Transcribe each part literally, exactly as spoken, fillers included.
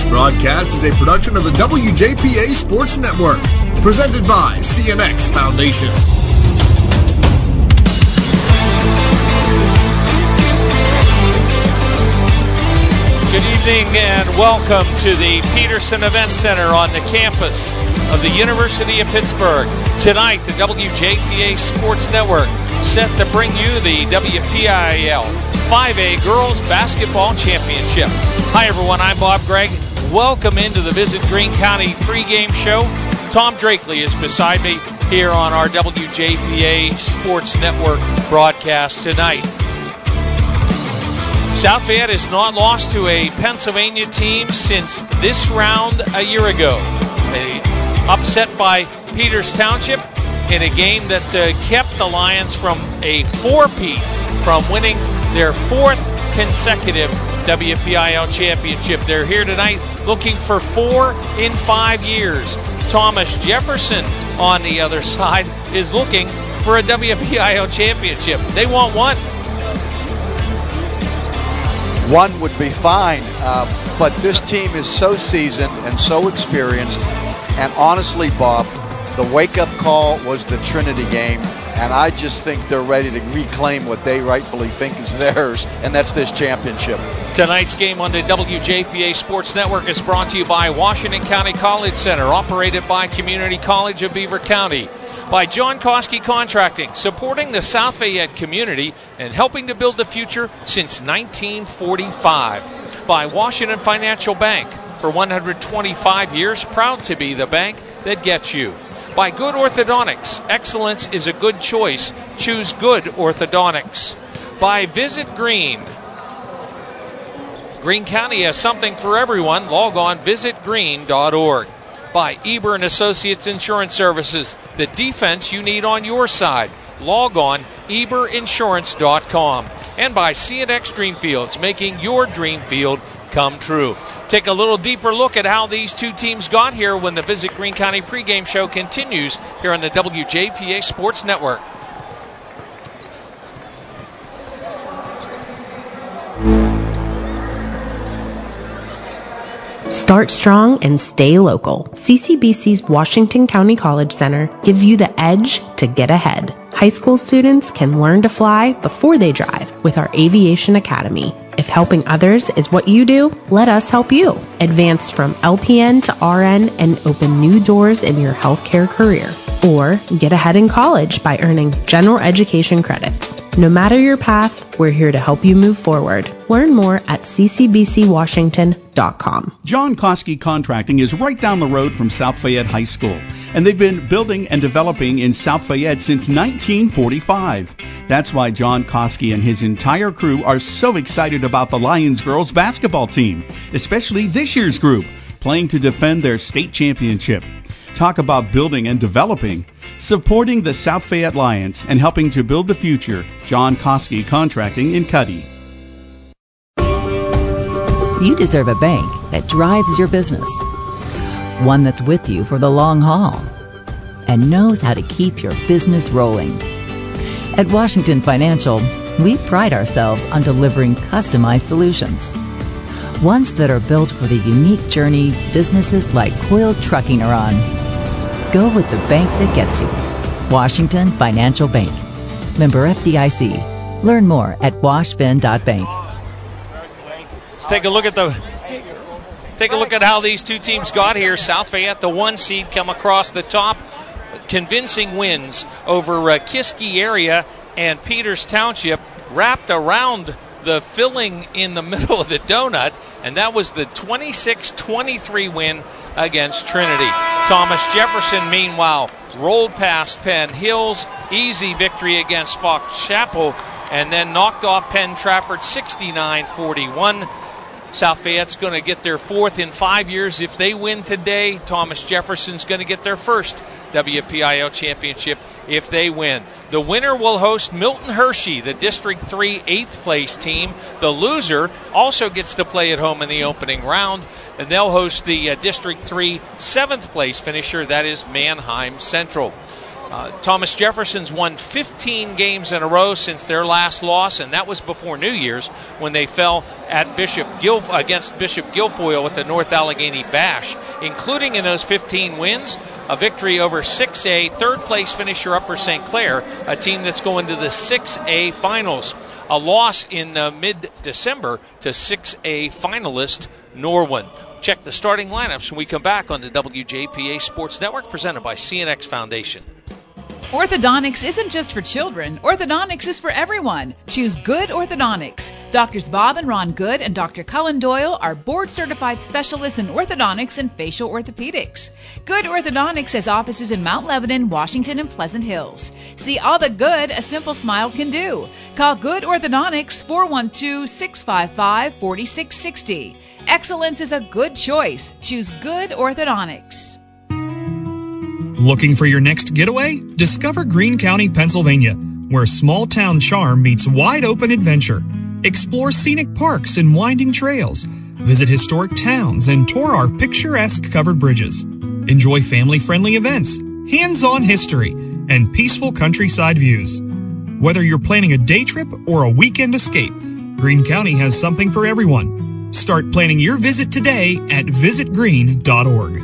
This broadcast is a production of the W J P A Sports Network, presented by C N X Foundation. Good evening and welcome to the Peterson Event Center on the campus of the University of Pittsburgh. Tonight, the W J P A Sports Network set to bring you the W P I L five A Girls Basketball Championship. Hi everyone, I'm Bob Gregg. Welcome into the Visit Greene County pregame show. Tom Drakely is beside me here on our W J P A Sports Network broadcast tonight. South Fayette has not lost to a Pennsylvania team since this round a year ago. They upset by Peters Township in a game that uh, kept the Lions from a four-peat from winning their fourth consecutive W P I L championship. They're here tonight looking for four in five years. Thomas Jefferson on the other side is looking for a W P I L championship. They want one. One would be fine, uh, but this team is so seasoned and so experienced. And honestly, Bob, the wake-up call was the Trinity game, and I just think they're ready to reclaim what they rightfully think is theirs, and that's this championship. Tonight's game on the W J P A Sports Network is brought to you by Washington County College Center, operated by Community College of Beaver County. By John Koski Contracting, supporting the South Fayette community and helping to build the future since nineteen forty-five. By Washington Financial Bank, for one hundred twenty-five years, proud to be the bank that gets you. By Good Orthodontics, excellence is a good choice. Choose Good Orthodontics. By Visit Greene. Greene County has something for everyone. Log on visit greene dot org. By Eber and Associates Insurance Services, the defense you need on your side. Log on eber insurance dot com. And by C N X Dreamfields, making your dream field come true. Take a little deeper look at how these two teams got here when the Visit Greene County pregame show continues here on the W J P A Sports Network. Start strong and stay local. C C B C's Washington County College Center gives you the edge to get ahead. High school students can learn to fly before they drive with our Aviation Academy. If helping others is what you do, let us help you. Advance from L P N to R N and open new doors in your healthcare career. Or get ahead in college by earning general education credits. No matter your path, we're here to help you move forward. Learn more at c c b c washington dot com. John Koski Contracting is right down the road from South Fayette High School, and they've been building and developing in South Fayette since nineteen forty-five. That's why John Koski and his entire crew are so excited about the Lions girls basketball team, especially this year's group, playing to defend their state championship. Talk about building and developing, supporting the South Fayette Lions, and helping to build the future. John Koski Contracting in Cuddy. You deserve a bank that drives your business, one that's with you for the long haul, and knows how to keep your business rolling. At Washington Financial, we pride ourselves on delivering customized solutions, ones that are built for the unique journey businesses like Coyle Trucking are on. Go with the bank that gets you. Washington Financial Bank. Member F D I C. Learn more at washfin dot bank. Let's take a look at the take a look at how these two teams got here. South Fayette, the one seed, come across the top. Convincing wins over uh, Kiski area and Peters Township, wrapped around the filling in the middle of the donut, and that was the twenty-six twenty-three win against Trinity. Thomas Jefferson, meanwhile, rolled past Penn Hills, easy victory against Fox Chapel, and then knocked off Penn Trafford sixty-nine forty-one. South Fayette's going to get their fourth in five years. If they win today, Thomas Jefferson's going to get their first W P I L championship if they win. The winner will host Milton Hershey, the District three eighth place team. The loser also gets to play at home in the opening round, and they'll host the uh, District three seventh place finisher, that is Manheim Central. Uh, Thomas Jefferson's won fifteen games in a row since their last loss, and that was before New Year's when they fell at Bishop Gilf- against Bishop Guilfoyle at the North Allegheny Bash, including in those fifteen wins, a victory over six A, third-place finisher Upper Saint Clair, a team that's going to the six A finals. A loss in uh, mid-December to six A finalist Norwin. Check the starting lineups when we come back on the W J P A Sports Network, presented by C N X Foundation. Orthodontics isn't just for children. Orthodontics is for everyone. Choose Good Orthodontics. Doctors Bob and Ron Good and Doctor Cullen Doyle are board-certified specialists in orthodontics and facial orthopedics. Good Orthodontics has offices in Mount Lebanon, Washington, and Pleasant Hills. See all the good a simple smile can do. Call Good Orthodontics four one two, six five five, four six six zero. Excellence is a good choice. Choose Good Orthodontics. Looking for your next getaway? Discover Greene County, Pennsylvania, where small-town charm meets wide-open adventure. Explore scenic parks and winding trails. Visit historic towns and tour our picturesque covered bridges. Enjoy family-friendly events, hands-on history, and peaceful countryside views. Whether you're planning a day trip or a weekend escape, Greene County has something for everyone. Start planning your visit today at visit greene dot org.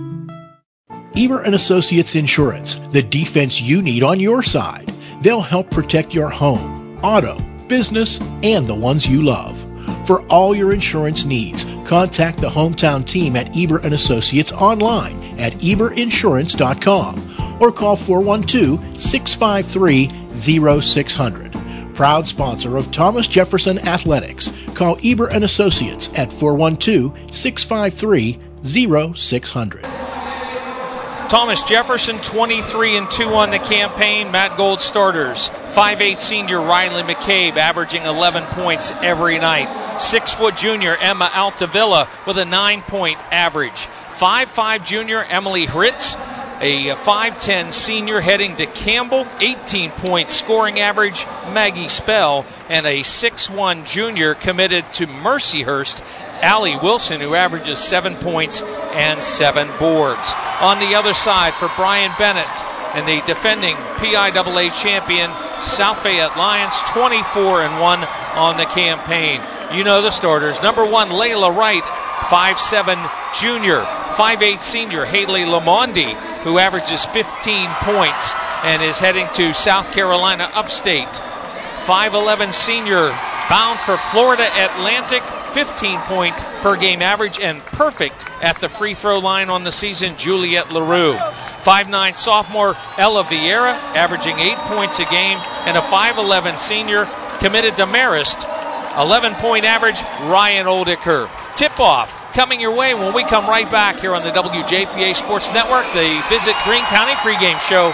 Eber and Associates Insurance, the defense you need on your side. They'll help protect your home, auto, business, and the ones you love. For all your insurance needs, contact the hometown team at Eber and Associates online at eber insurance dot com or call four one two, six five three, zero six zero zero. Proud sponsor of Thomas Jefferson Athletics. Call Eber and Associates at four one two, six five three, zero six zero zero. Thomas Jefferson, twenty-three and two on the campaign. Matt Gold starters. five eight senior Riley McCabe averaging eleven points every night. six foot junior Emma Altavilla with a nine point average. five five junior Emily Hritz, a five ten senior heading to Campbell, eighteen point scoring average. Maggie Spell, and a six one junior committed to Mercyhurst, Allie Wilson, who averages seven points and seven boards. On the other side for Brian Bennett and the defending P I A A champion South Fayette Lions, twenty-four and one on the campaign. You know the starters. Number one, Layla Wright, five seven junior, five eight senior Haley Lamondi, who averages fifteen points and is heading to South Carolina Upstate. five eleven senior, bound for Florida Atlantic, fifteen point per game average and perfect at the free throw line on the season, Juliette LaRue. five nine sophomore Ella Vieira, averaging eight points a game, and a five eleven senior committed to Marist, eleven point average, Ryan Oldicker. Tip-off coming your way when we come right back here on the W J P A Sports Network, the Visit Greene County pregame show.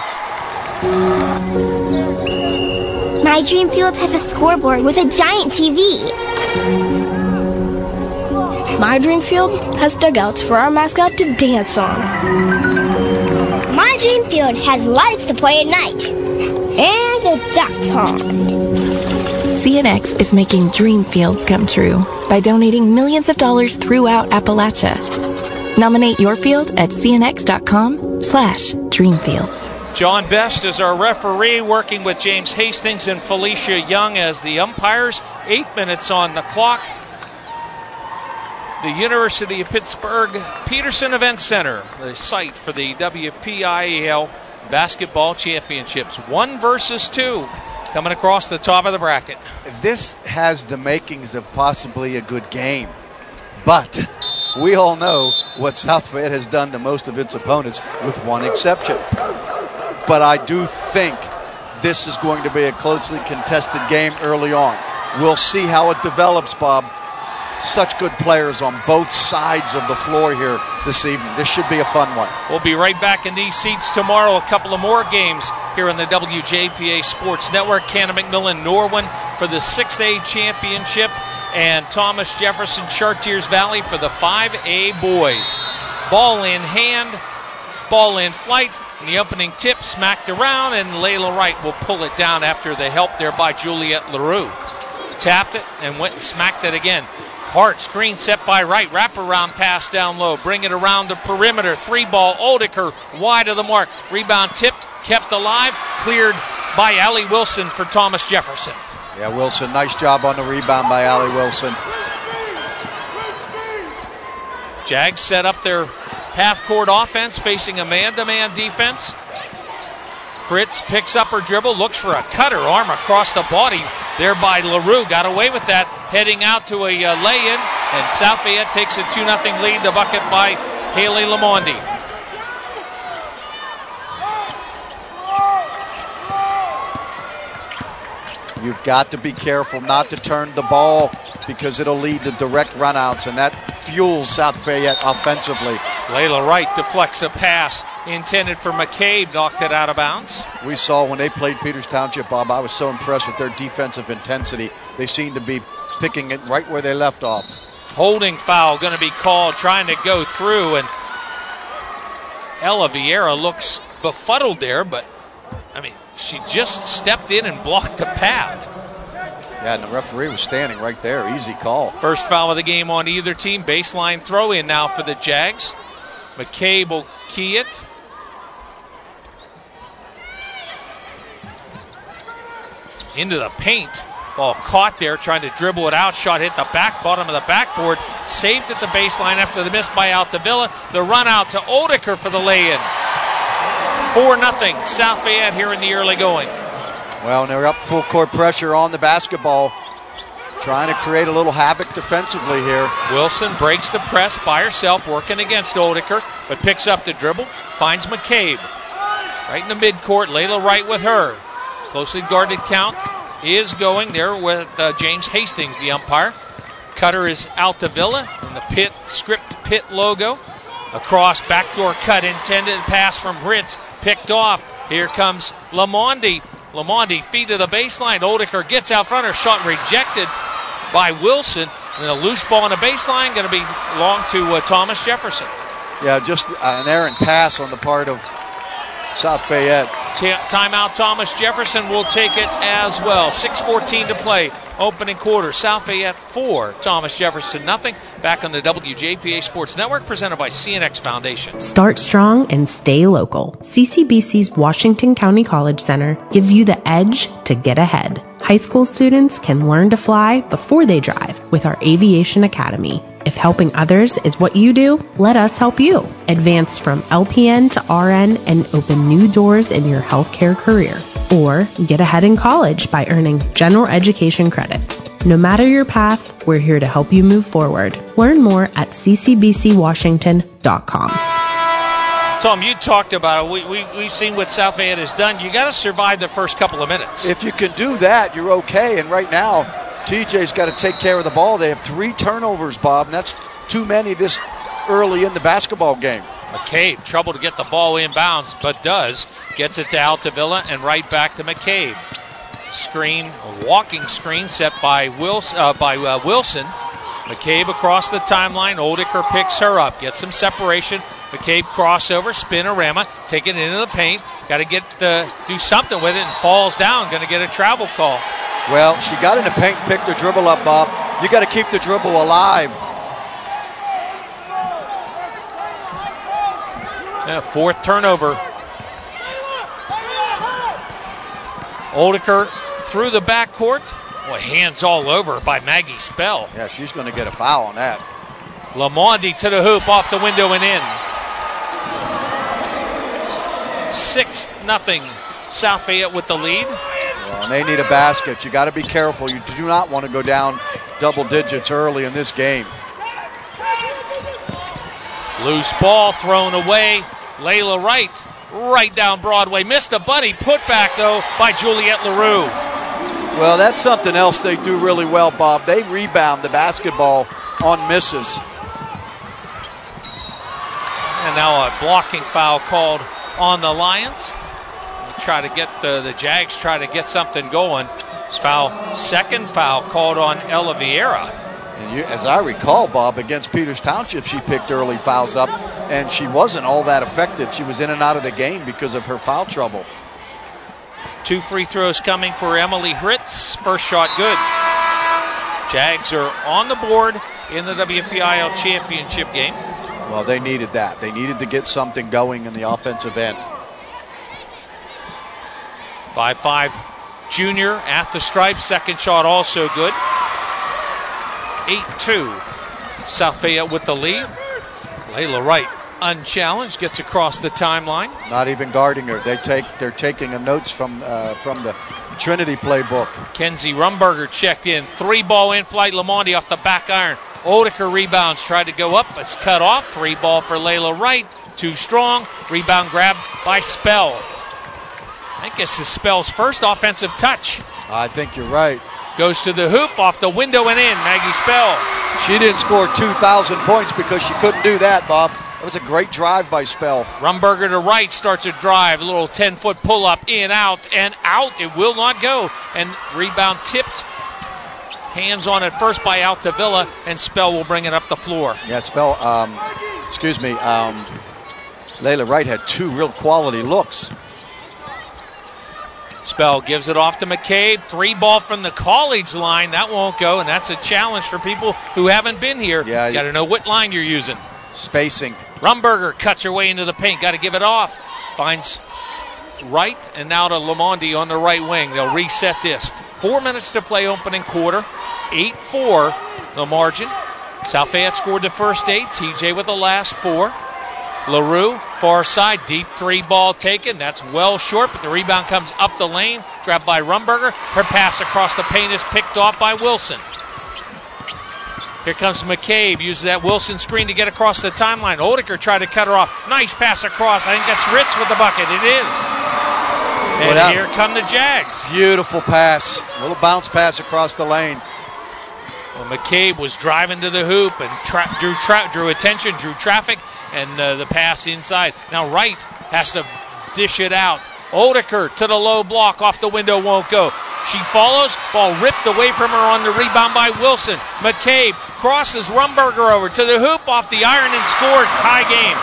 My Dream Field has a scoreboard with a giant T V. My Dream Field has dugouts for our mascot to dance on. My Dream Field has lights to play at night. And a duck pond. C N X is making dream fields come true by donating millions of dollars throughout Appalachia. Nominate your field at cnx.com slash dreamfields. John Best is our referee, working with James Hastings and Felicia Young as the umpires. Eight minutes on the clock. The University of Pittsburgh Peterson Event Center, the site for the W P I A L Basketball Championships. One versus two coming across the top of the bracket. This has the makings of possibly a good game, but we all know what South Fayette has done to most of its opponents, with one exception. But I do think this is going to be a closely contested game early on. We'll see how it develops, Bob. Such good players on both sides of the floor here this evening. This should be a fun one. We'll be right back in these seats tomorrow. A couple of more games here on the W J P A Sports Network. Cannon McMillan Norwin for the six A championship, and Thomas Jefferson Chartiers Valley for the five A boys. Ball in hand, ball in flight, and the opening tip smacked around, and Layla Wright will pull it down after the help there by Juliette LaRue. Tapped it and went and smacked it again. Hart, screen set by Wright, wraparound pass down low, bring it around the perimeter, three ball, Oldicker wide of the mark, rebound tipped kept alive, cleared by Allie Wilson for Thomas Jefferson. Yeah, Wilson, nice job on the rebound by Allie Wilson. Jags set up their half-court offense, facing a man-to-man defense. Fritz picks up her dribble, looks for a cutter, arm across the body there by LaRue. Got away with that, heading out to a uh, lay-in, and South Fayette takes a two nothing lead. The bucket by Haley Lamondi. You've got to be careful not to turn the ball because it'll lead to direct runouts, and that fuels South Fayette offensively. Layla Wright deflects a pass intended for McCabe, knocked it out of bounds. We saw when they played Peters Township, Bob, I was so impressed with their defensive intensity. They seem to be picking it right where they left off. Holding foul going to be called, trying to go through, and Ella Vieira looks befuddled there, but I mean, she just stepped in and blocked the path. Yeah, and the referee was standing right there. Easy call. First foul of the game on either team. Baseline throw in now for the Jags. McCabe will key it. Into the paint. Ball caught there, trying to dribble it out. Shot hit the back bottom of the backboard. Saved at the baseline after the miss by Altavilla. The run out to Oedeker for the lay-in. four nothing South Fayette here in the early going. Well, and they're up full court pressure on the basketball, trying to create a little havoc defensively here. Wilson breaks the press by herself, working against Oedeker, but picks up the dribble, finds McCabe. Right in the midcourt, Layla Wright with her. Closely guarded count is going there with uh, James Hastings, the umpire. Cutter is Altavilla in the Pitt script Pitt logo. Across, backdoor cut, intended pass from Ritz, picked off. Here comes Lamondi. Lamondi feed to the baseline. Oedeker gets out front. Her shot rejected by Wilson. And a loose ball on the baseline going to be long to uh, Thomas Jefferson. Yeah, just an errant pass on the part of South Fayette. T- timeout, Thomas Jefferson will take it as well. six fourteen to play. Opening quarter. South Fayette four, Thomas Jefferson nothing. Back on the W J P A Sports Network, presented by C N X Foundation. Start strong and stay local. C C B C's Washington County College Center gives you the edge to get ahead. High school students can learn to fly before they drive with our Aviation Academy. If helping others is what you do, let us help you. Advance from L P N to R N and open new doors in your healthcare career. Or get ahead in college by earning general education credits. No matter your path, we're here to help you move forward. Learn more at c c b c washington dot com. Tom, you talked about it. We, we, we've seen what South Fayette has done. You got to survive the first couple of minutes. If you can do that, you're okay. And right now, T J's got to take care of the ball. They have three turnovers, Bob, and that's too many this early in the basketball game. McCabe, trouble to get the ball inbounds, but does. Gets it to Altavilla and right back to McCabe. Screen, a walking screen set by Wilson. Uh, by uh, Wilson. McCabe across the timeline. Oedeker picks her up, gets some separation. McCabe crossover, spinorama, take it into the paint. Got to get uh, do something with it and falls down. Going to get a travel call. Well, she got in the paint, picked her dribble up, Bob. You got to keep the dribble alive. Yeah, fourth turnover. Oedeker through the backcourt. Boy, hands all over by Maggie Spell. Yeah, she's going to get a foul on that. Lamondi to the hoop, off the window and in. Six nothing. South Fayette with the lead. Well, and they need a basket. You got to be careful. You do not want to go down double digits early in this game. Loose ball thrown away. Layla Wright, right down Broadway. Missed a bunny. Put back, though, by Juliette LaRue. Well, that's something else they do really well, Bob. They rebound the basketball on misses. And now a blocking foul called on the Lions. We try to get the, the Jags try to get something going. This foul, second foul called on Ella Vieira. And you, as I recall, Bob, against Peters Township, she picked early fouls up, and she wasn't all that effective. She was in and out of the game because of her foul trouble. Two free throws coming for Emily Hritz. First shot good. Jags are on the board in the W P I L championship game. Well, they needed that. They needed to get something going in the offensive end. five five junior at the stripe. Second shot also good. eight two. South Fayette with the lead. Layla Wright, unchallenged, gets across the timeline. Not even guarding her. They take, they're taking a notes from uh, from the Trinity playbook. Kenzie Rumberger checked in. Three ball in flight. Lamonde off the back iron. Oedeker rebounds. Tried to go up. It's cut off. Three ball for Layla Wright. Too strong. Rebound grab by Spell. I think this is Spell's first offensive touch. I think you're right. Goes to the hoop, off the window and in. Maggie Spell. She didn't score two thousand points because she couldn't do that, Bob. It was a great drive by Spell. Rumberger to right, starts a drive. A little ten-foot pull-up, in, out, and out. It will not go. And rebound tipped. Hands on it first by Altavilla, and Spell will bring it up the floor. Yeah, Spell, um, excuse me, um, Layla Wright had two real quality looks. Spell gives it off to McCabe. Three ball from the college line. That won't go, and that's a challenge for people who haven't been here. Yeah, you got to know what line you're using. Spacing. Rumberger cuts her way into the paint. Got to give it off. Finds Wright, and now to Lamonde on the right wing. They'll reset this. Four minutes to play opening quarter. eight four the margin. South Fayette scored the first eight. T J with the last four. LaRue, far side, deep three ball taken. That's well short, but the rebound comes up the lane. Grabbed by Rumberger. Her pass across the paint is picked off by Wilson. Here comes McCabe. Uses that Wilson screen to get across the timeline. Oedeker tried to cut her off. Nice pass across. I think that's Ritz with the bucket. It is. And Without, here come the Jags. Beautiful pass. Little bounce pass across the lane. Well, McCabe was driving to the hoop and tra- drew tra- drew attention, drew traffic, and uh, the pass inside. Now Wright has to dish it out. Oedeker to the low block, off the window, won't go. She follows, ball ripped away from her on the rebound by Wilson. McCabe crosses Rumberger over to the hoop, off the iron, and scores. Tie game.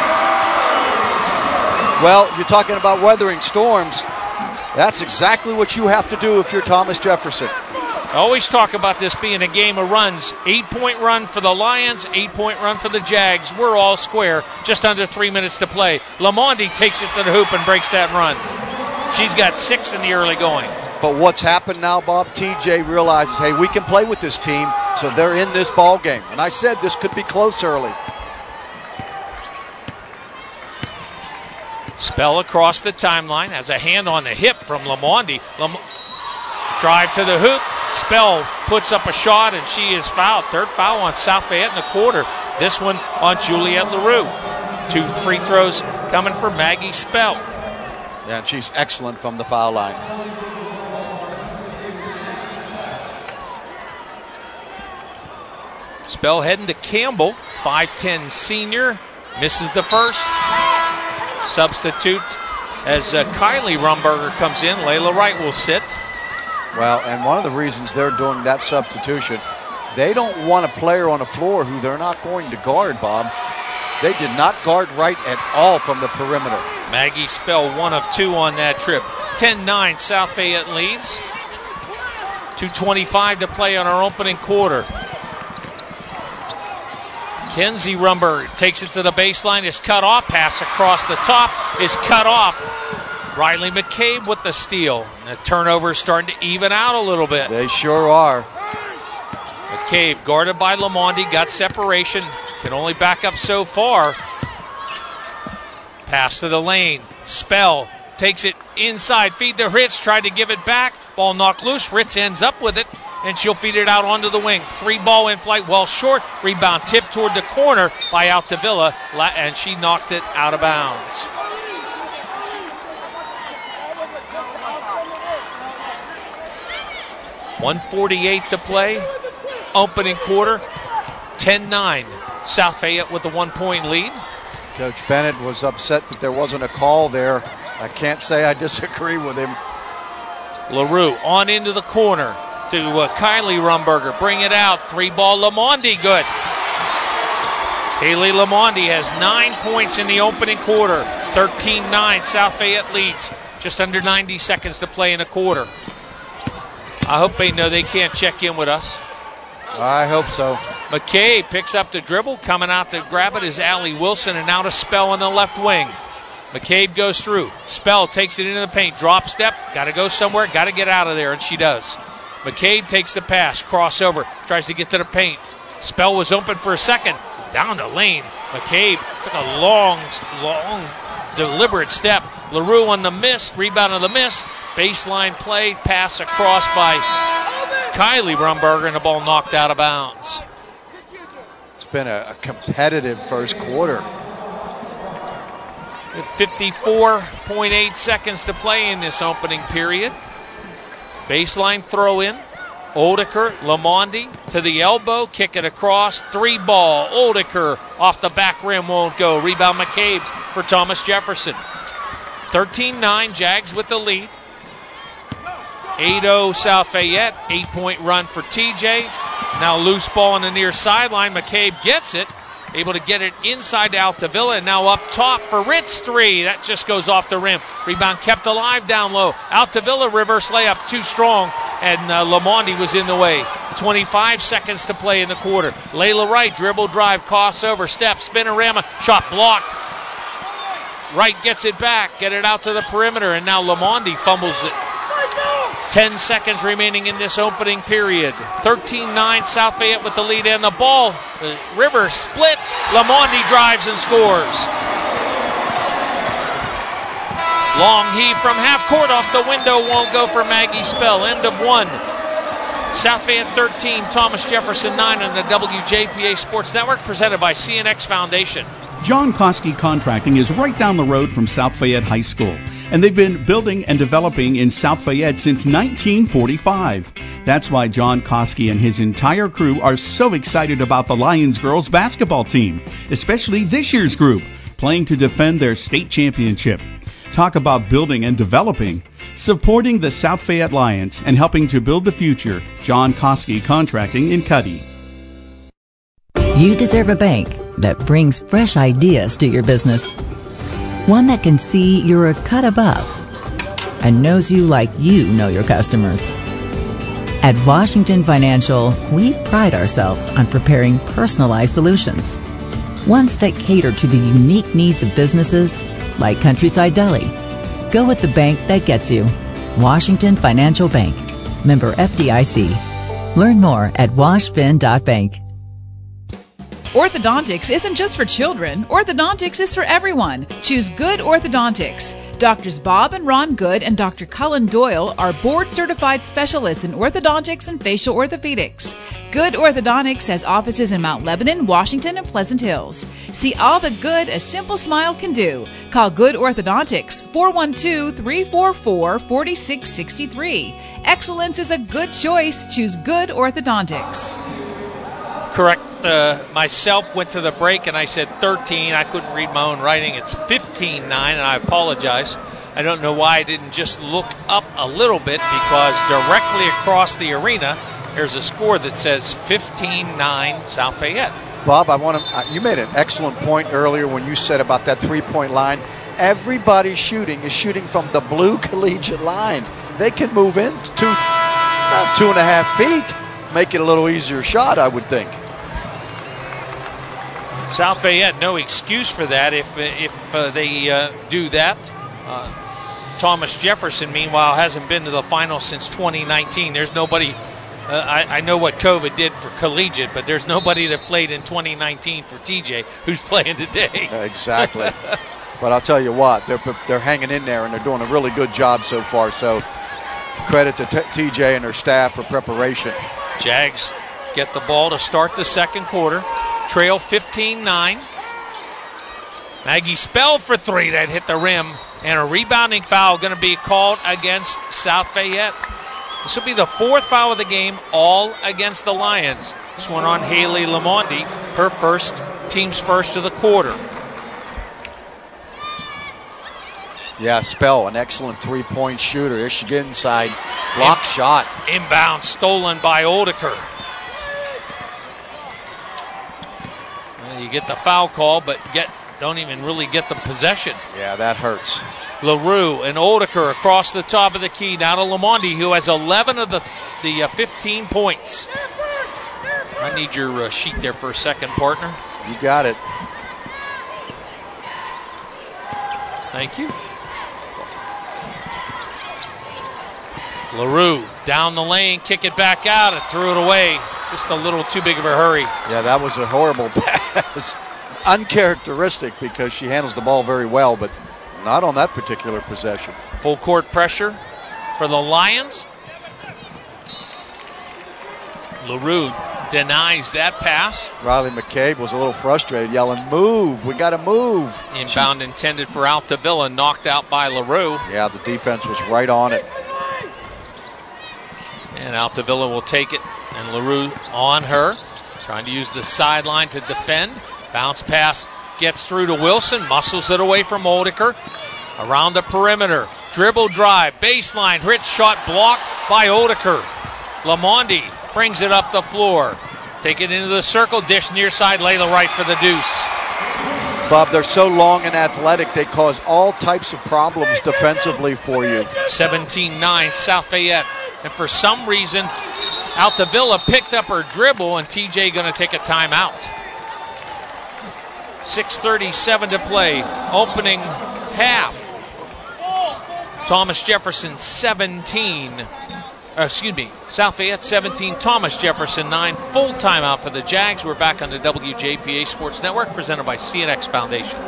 Well, you're talking about weathering storms. That's exactly what you have to do if you're Thomas Jefferson. I always talk about this being a game of runs. Eight-point run for the Lions, eight-point run for the Jags. We're all square, just under three minutes to play. Lamonde takes it to the hoop and breaks that run. She's got six in the early going. But what's happened now, Bob, T J realizes, hey, we can play with this team, so they're in this ball game. And I said this could be close early. Spell across the timeline, has a hand on the hip from Lamonde. Lam- Drive to the hoop. Spell puts up a shot, and she is fouled. Third foul on South Fayette in the quarter. This one on Juliette LaRue. Two free throws coming for Maggie Spell. Yeah, and she's excellent from the foul line. Spell heading to Campbell. five ten senior. Misses the first. Substitute as uh, Kylie Rumberger comes in. Layla Wright will sit. Well, and one of the reasons they're doing that substitution, they don't want a player on the floor who they're not going to guard, Bob. They did not guard Wright at all from the perimeter. Maggie Spell, one of two on that trip. ten nine, South Fayette leads. two twenty-five to play on our opening quarter. Kenzie Rumberger takes it to the baseline, is cut off. Pass across the top is cut off. Riley McCabe with the steal. The turnover starting to even out a little bit. They sure are. McCabe guarded by Lamonde, got separation. Can only back up so far. Pass to the lane. Spell takes it inside. Feed to Ritz. Tried to give it back. Ball knocked loose. Ritz ends up with it, and she'll feed it out onto the wing. Three ball in flight, well short. Rebound tipped toward the corner by Altavilla, and she knocks it out of bounds. one forty-eight to play. Opening quarter. ten nine. South Fayette with the one-point lead. Coach Bennett was upset that there wasn't a call there. I can't say I disagree with him. LaRue on into the corner to uh, Kylie Rumberger. Bring it out. Three ball Lamonde good. Haley Lamonde has nine points in the opening quarter. thirteen nine. South Fayette leads. Just under ninety seconds to play in a quarter. I hope they know they can't check in with us. I hope so. McCabe picks up the dribble. Coming out to grab it is Allie Wilson, and now to Spell on the left wing. McCabe goes through. Spell takes it into the paint. Drop step. Got to go somewhere. Got to get out of there, and she does. McCabe takes the pass. Crossover. Tries to get to the paint. Spell was open for a second. Down the lane. McCabe took a long, long, deliberate step. LaRue on the miss. Rebound on the miss. Baseline play. Pass across by Kylie Brumberger, and the ball knocked out of bounds. It's been a, a competitive first quarter. fifty-four point eight seconds to play in this opening period. Baseline throw in. Oldeker, Lamondi to the elbow, kick it across, three ball. Oldeker off the back rim, won't go. Rebound McCabe for Thomas Jefferson. thirteen nine, Jags with the lead. eight oh South Fayette, eight-point run for T J. Now loose ball on the near sideline. McCabe gets it, able to get it inside to Altavilla, and now up top for Ritz, three. That just goes off the rim. Rebound kept alive down low. Altavilla reverse layup, too strong, and uh, Lamondi was in the way. twenty-five seconds to play in the quarter. Layla Wright, dribble drive, crossover, step, spinorama, shot blocked. Wright gets it back, get it out to the perimeter, and now Lamondi fumbles it. ten seconds remaining in this opening period. thirteen nine, South Fayette with the lead and the ball. The River splits. Lamondi drives and scores. Long heave from half court off the window, won't go for Maggie Spell. End of one. South Fayette thirteen, Thomas Jefferson nine on the W J P A Sports Network, presented by C N X Foundation. John Koski Contracting is right down the road from South Fayette High School, and they've been building and developing in South Fayette since nineteen forty-five. That's why John Koski and his entire crew are so excited about the Lions girls basketball team, especially this year's group, playing to defend their state championship. Talk about building and developing. Supporting the South Fayette Lions and helping to build the future, John Koski Contracting in Cuddy. You deserve a bank that brings fresh ideas to your business. One that can see you're a cut above and knows you like you know your customers. At Washington Financial, we pride ourselves on preparing personalized solutions. Ones that cater to the unique needs of businesses like Countryside Deli. Go with the bank that gets you. Washington Financial Bank. Member F D I C. Learn more at washfin dot bank. Orthodontics isn't just for children. Orthodontics is for everyone. Choose Good Orthodontics. Doctors Bob and Ron Good and Doctor Cullen Doyle are board-certified specialists in orthodontics and facial orthopedics. Good Orthodontics has offices in Mount Lebanon, Washington, and Pleasant Hills. See all the good a simple smile can do. Call Good Orthodontics, four one two, three four four, four six six three. Excellence is a good choice. Choose Good Orthodontics. Correct. Uh, myself went to the break and I said thirteen. I couldn't read my own writing. It's fifteen nine, and I apologize. I don't know why I didn't just look up a little bit, because directly across the arena there's a score that says fifteen nine South Fayette. Bob, I want to. You made an excellent point earlier when you said about that three-point line. Everybody shooting is shooting from the blue collegiate line. They can move in two, about two and a half feet, make it a little easier shot, I would think. South Fayette, no excuse for that if if uh, they uh, do that. Uh, Thomas Jefferson, meanwhile, hasn't been to the final since twenty nineteen. There's nobody, uh, I, I know what COVID did for collegiate, but there's nobody that played in twenty nineteen for T J who's playing today. Exactly. But I'll tell you what, they're, they're hanging in there, and they're doing a really good job so far. So credit to t- T J and her staff for preparation. Jags get the ball to start the second quarter. Trail fifteen nine. Maggie Spell for three. That hit the rim. And a rebounding foul going to be called against South Fayette. This will be the fourth foul of the game, all against the Lions. This one on Haley Lamondi, her first, team's first of the quarter. Yeah, Spell, an excellent three-point shooter. Here she gets inside. Block In, shot. Inbound, stolen by Oldeker. Well, you get the foul call, but get don't even really get the possession. Yeah, that hurts. LaRue and Oldeker across the top of the key. Now to Lamondi, who has eleven of the, the uh, fifteen points. I need your uh, sheet there for a second, partner. You got it. Thank you. LaRue down the lane, kick it back out, and threw it away. Just a little too big of a hurry. Yeah, that was a horrible pass. Uncharacteristic because she handles the ball very well, but not on that particular possession. Full court pressure for the Lions. LaRue denies that pass. Riley McCabe was a little frustrated, yelling, move, we got to move. Inbound intended for Altavilla, knocked out by LaRue. Yeah, the defense was right on it. And Altavilla will take it, and LaRue on her, trying to use the sideline to defend. Bounce pass gets through to Wilson, muscles it away from Oedeker. Around the perimeter, dribble drive, baseline, Rich shot blocked by Oedeker. Lamondi brings it up the floor. Take it into the circle, dish near side, Layla Wright for the deuce. Bob, they're so long and athletic, they cause all types of problems defensively for you. seventeen nine, South Fayette. And for some reason, Altavilla picked up her dribble, and T J going to take a timeout. six thirty-seven to play, opening half. Thomas Jefferson seventeen. Uh, excuse me, South Fayette seventeen, Thomas Jefferson nine. Full timeout for the Jags. We're back on the W J P A Sports Network, presented by C N X Foundation.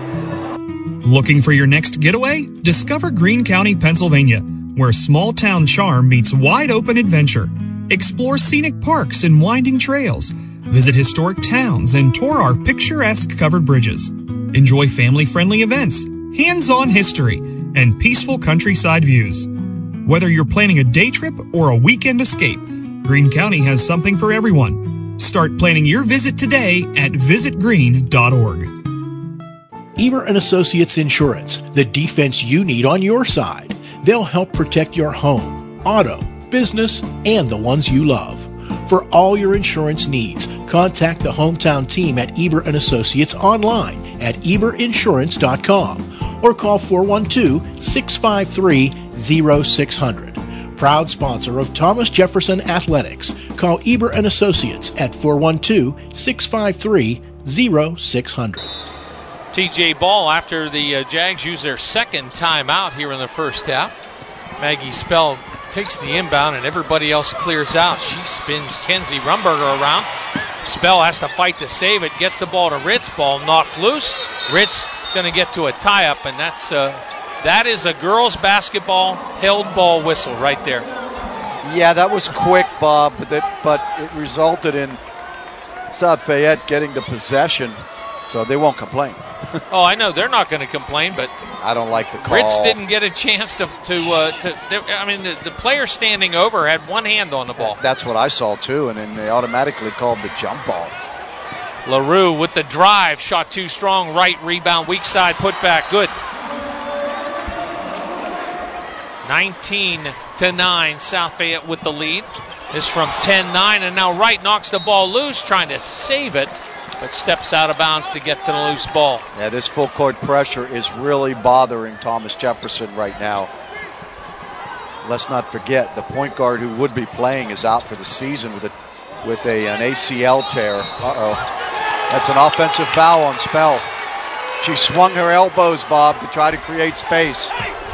Looking for your next getaway? Discover Greene County, Pennsylvania, where small-town charm meets wide-open adventure. Explore scenic parks and winding trails. Visit historic towns and tour our picturesque covered bridges. Enjoy family-friendly events, hands-on history, and peaceful countryside views. Whether you're planning a day trip or a weekend escape, Greene County has something for everyone. Start planning your visit today at visit greene dot org. Eber and Associates Insurance, the defense you need on your side. They'll help protect your home, auto, business, and the ones you love. For all your insurance needs, contact the hometown team at Eber and Associates online at eber insurance dot com or call four one two, six five three, zero six zero zero. Proud sponsor of Thomas Jefferson Athletics. Call Eber and Associates at four one two, six five three, zero six zero zero. T J Ball, after the uh, Jags use their second timeout here in the first half. Maggie Spell takes the inbound and everybody else clears out. She spins Kenzie Rumberger around. Spell has to fight to save it. Gets the ball to Ritz. Ball knocked loose. Ritz going to get to a tie-up, and that's uh, that is a girls' basketball held ball whistle right there. Yeah, that was quick, Bob, but it, but it resulted in South Fayette getting the possession, so they won't complain. Oh, I know they're not going to complain, but I don't like the call. Ritz didn't get a chance to to. Uh, to I mean, the, the player standing over had one hand on the ball. That's what I saw too, and then they automatically called the jump ball. LaRue with the drive, shot too strong, right rebound, weak side, put back, good. nineteen to nine, South Fayette with the lead. This from ten nine, and now Wright knocks the ball loose, trying to save it, but steps out of bounds to get to the loose ball. Yeah, this full court pressure is really bothering Thomas Jefferson right now. Let's not forget, the point guard who would be playing is out for the season with a with a, an A C L tear. Uh-oh. That's an offensive foul on Spell. She swung her elbows, Bob, to try to create space.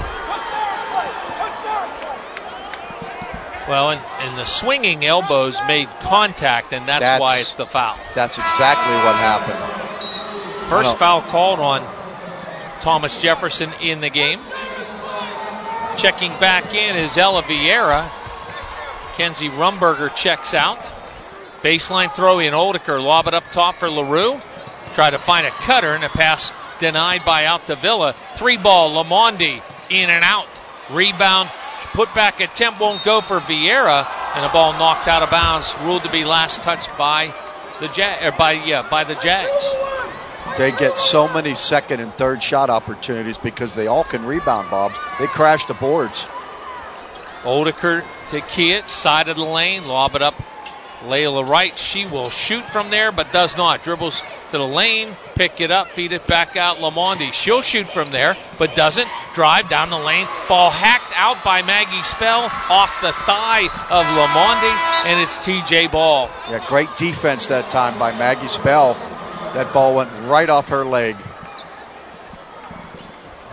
Well, and, and the swinging elbows made contact, and that's, that's why it's the foul. That's exactly what happened. First foul called on Thomas Jefferson in the game. Checking back in is Ella Vieira. Kenzie Rumberger checks out. Baseline throw in, Oedeker, lob it up top for LaRue. Try to find a cutter, and a pass denied by Altavilla. Three ball, Lamondi in and out. Rebound, put back attempt won't go for Vieira, and the ball knocked out of bounds, ruled to be last touched by the Jag, or by yeah, by the Jags. They get so many second and third shot opportunities because they all can rebound, Bob. They crash the boards. Oedeker to Kiet, side of the lane, lob it up. Layla Wright, she will shoot from there, but does not. Dribbles to the lane, pick it up, feed it back out. Lamondi, she'll shoot from there, but doesn't. Drive down the lane. Ball hacked out by Maggie Spell off the thigh of Lamondi, and it's T J Ball. Yeah, great defense that time by Maggie Spell. That ball went right off her leg.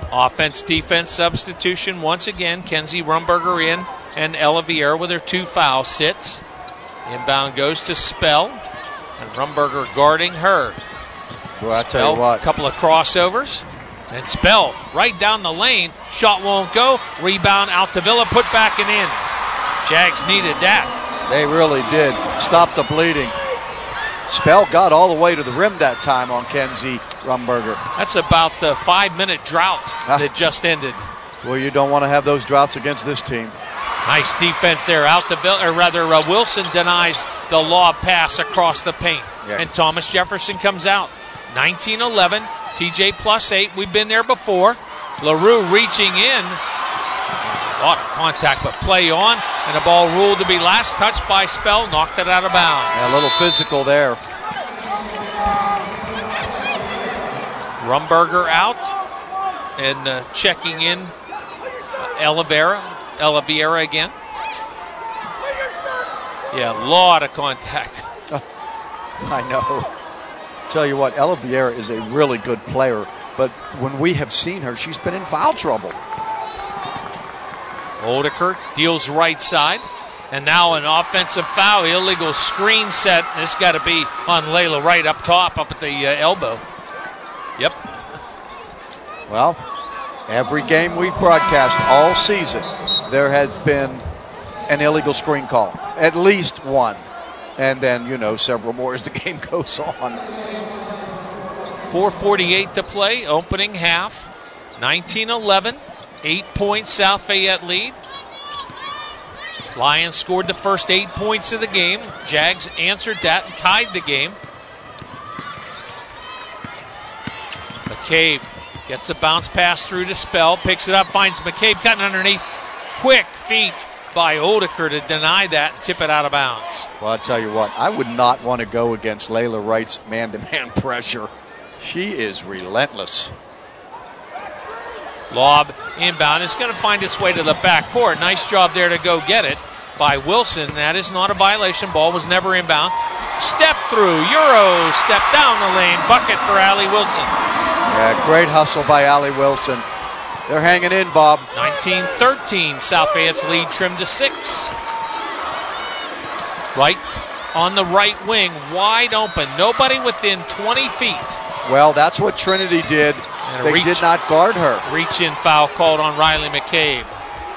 Offense, defense substitution once again. Kenzie Rumberger in, and Ella Vieira with her two fouls sits. Inbound goes to Spell, and Rumberger guarding her. Well, I tell you what. A couple of crossovers. And Spell right down the lane. Shot won't go. Rebound Altavilla, put back and in. Jags needed that. They really did. Stop the bleeding. Spell got all the way to the rim that time on Kenzie Rumberger. That's about the five-minute drought ah. that just ended. Well, you don't want to have those droughts against this team. Nice defense there. Altavilla, or rather, uh, Wilson denies the lob pass across the paint. Yeah. And Thomas Jefferson comes out. nineteen eleven, T J plus eight. We've been there before. LaRue reaching in. A lot of contact, but play on. And the ball ruled to be last touched by Spell. Knocked it out of bounds. Yeah, a little physical there. Rumberger out. And uh, checking in uh, Ella Vieira. Ella Vieira again. Yeah, a lot of contact. Oh, I know. Tell you what, Ella Vieira is a really good player, but when we have seen her, she's been in foul trouble. Odeker deals right side, and now an offensive foul, illegal screen set. This got to be on Layla Wright up top, up at the uh, elbow. Yep. Well, every game we've broadcast all season, there has been an illegal screen call, at least one. And then, you know, several more as the game goes on. four forty-eight to play, opening half. nineteen eleven, eight-point South Fayette lead. Lions scored the first eight points of the game. Jags answered that and tied the game. McCabe gets the bounce pass through to Spell, picks it up, finds McCabe cutting underneath. Quick feet by Odeker to deny that and tip it out of bounds. Well, I'll tell you what, I would not want to go against Layla Wright's man-to-man pressure. She is relentless. Lob inbound. It's going to find its way to the backcourt. Nice job there to go get it by Wilson. That is not a violation. Ball was never inbound. Step through. Euro. Step down the lane. Bucket for Allie Wilson. Yeah, great hustle by Allie Wilson. They're hanging in, Bob. nineteen thirteen, South Fayette's lead trimmed to six. Right on the right wing, wide open. Nobody within twenty feet. Well, that's what Trinity did. They reach, did not guard her. Reach-in foul called on Riley McCabe.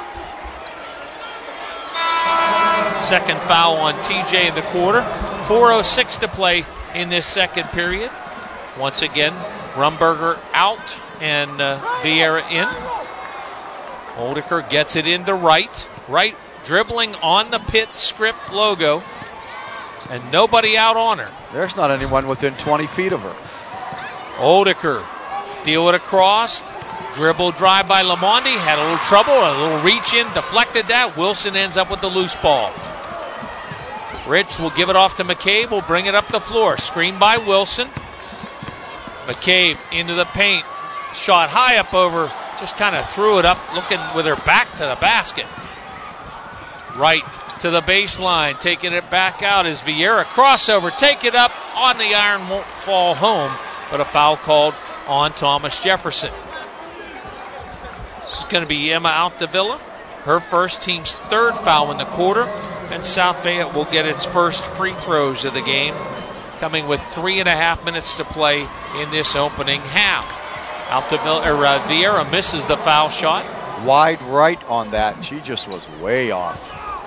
Second foul on T J in the quarter. four oh six to play in this second period. Once again, Rumberger out and uh, Vieira in. Odeker gets it into Wright. Wright dribbling on the Pitt script logo. And nobody out on her. There's not anyone within twenty feet of her. Odeker, deal it across. Dribble drive by Lamondi. Had a little trouble. A little reach in. Deflected that. Wilson ends up with the loose ball. Rich will give it off to McCabe. Will bring it up the floor. Screen by Wilson. McCabe into the paint. Shot high up over. Just kind of threw it up, looking with her back to the basket. Right to the baseline. Taking it back out is Vieira. Crossover. Take it up. On the iron. Won't fall home. But a foul called on Thomas Jefferson. This is going to be Emma Altavilla. Her first, team's third foul in the quarter. And South Fayette will get its first free throws of the game, coming with three and a half minutes to play in this opening half. Altavilla, or uh, Vieira misses the foul shot. Wide right on that. She just was way off.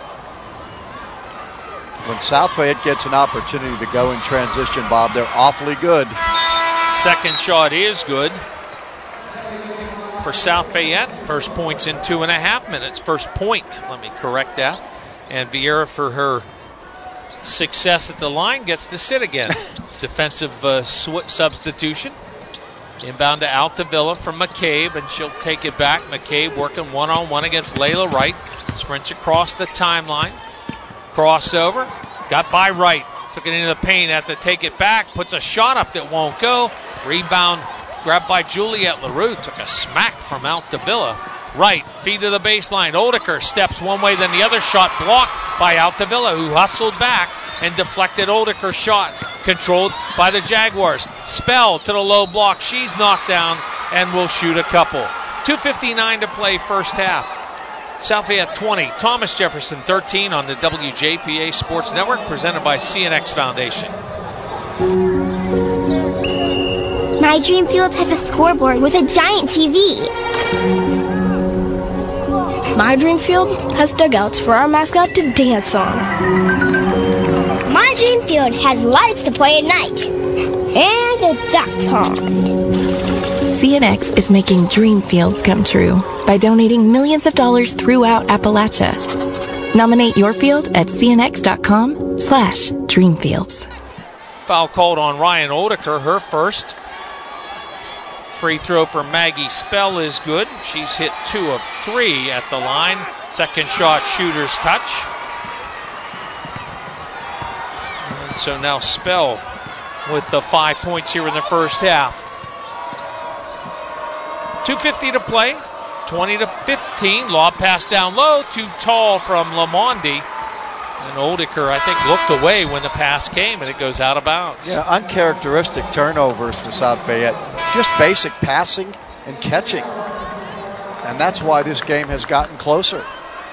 When South Fayette gets an opportunity to go in transition, Bob, they're awfully good. Second shot is good for South Fayette. First points in two and a half minutes. First point, let me correct that. And Vieira, for her success at the line, gets to sit again. Defensive uh, sw- substitution. Inbound to Altavilla from McCabe, and she'll take it back. McCabe working one-on-one against Layla Wright. Sprints across the timeline. Crossover. Got by Wright. Took it into the paint. Had to take it back. Puts a shot up that won't go. Rebound grabbed by Juliette LaRue. Took a smack from Altavilla. Right, feed to the baseline. Odeker steps one way, then the other. Shot blocked by Altavilla, who hustled back and deflected Odeker's shot. Controlled by the Jaguars. Spell to the low block. She's knocked down and will shoot a couple. two fifty-nine to play first half. South Fayette twenty, Thomas Jefferson thirteen on the W J P A Sports Network, presented by C N X Foundation. My Dream Field has a scoreboard with a giant T V. My Dream Field has dugouts for our mascot to dance on. My Dream Field has lights to play at night. And a duck pond. C N X is making dream fields come true by donating millions of dollars throughout Appalachia. Nominate your field at cnx.com slash dreamfields. Foul called on Ryan Oldeker, her first. Free throw for Maggie Spell is good. She's hit two of three at the line. Second shot, shooter's touch. And so now Spell with the five points here in the first half. two fifty to play, twenty to fifteen. Lob pass down low, too tall from Lamondi. And Oldeker, I think, looked away when the pass came, and it goes out of bounds. Yeah, uncharacteristic turnovers for South Fayette. Just basic passing and catching. And that's why this game has gotten closer.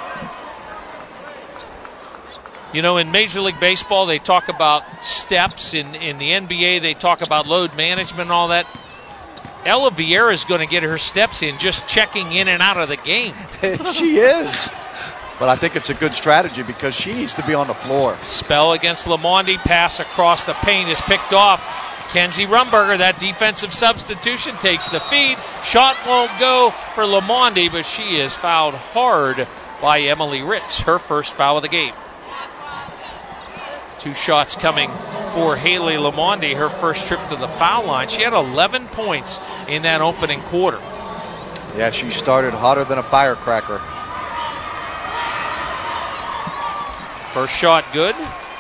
You know, in Major League Baseball, they talk about steps. In, in the N B A, they talk about load management and all that. Ella Vieira is going to get her steps in just checking in and out of the game. She is. But I think it's a good strategy because she needs to be on the floor. Spell against Lamondi. Pass across the paint is picked off. Kenzie Rumberger, that defensive substitution, takes the feed. Shot won't go for Lamondi, but she is fouled hard by Emily Ritz. Her first foul of the game. Two shots coming for Haley Lamondi, her first trip to the foul line. She had eleven points in that opening quarter. Yeah, she started hotter than a firecracker. First shot good.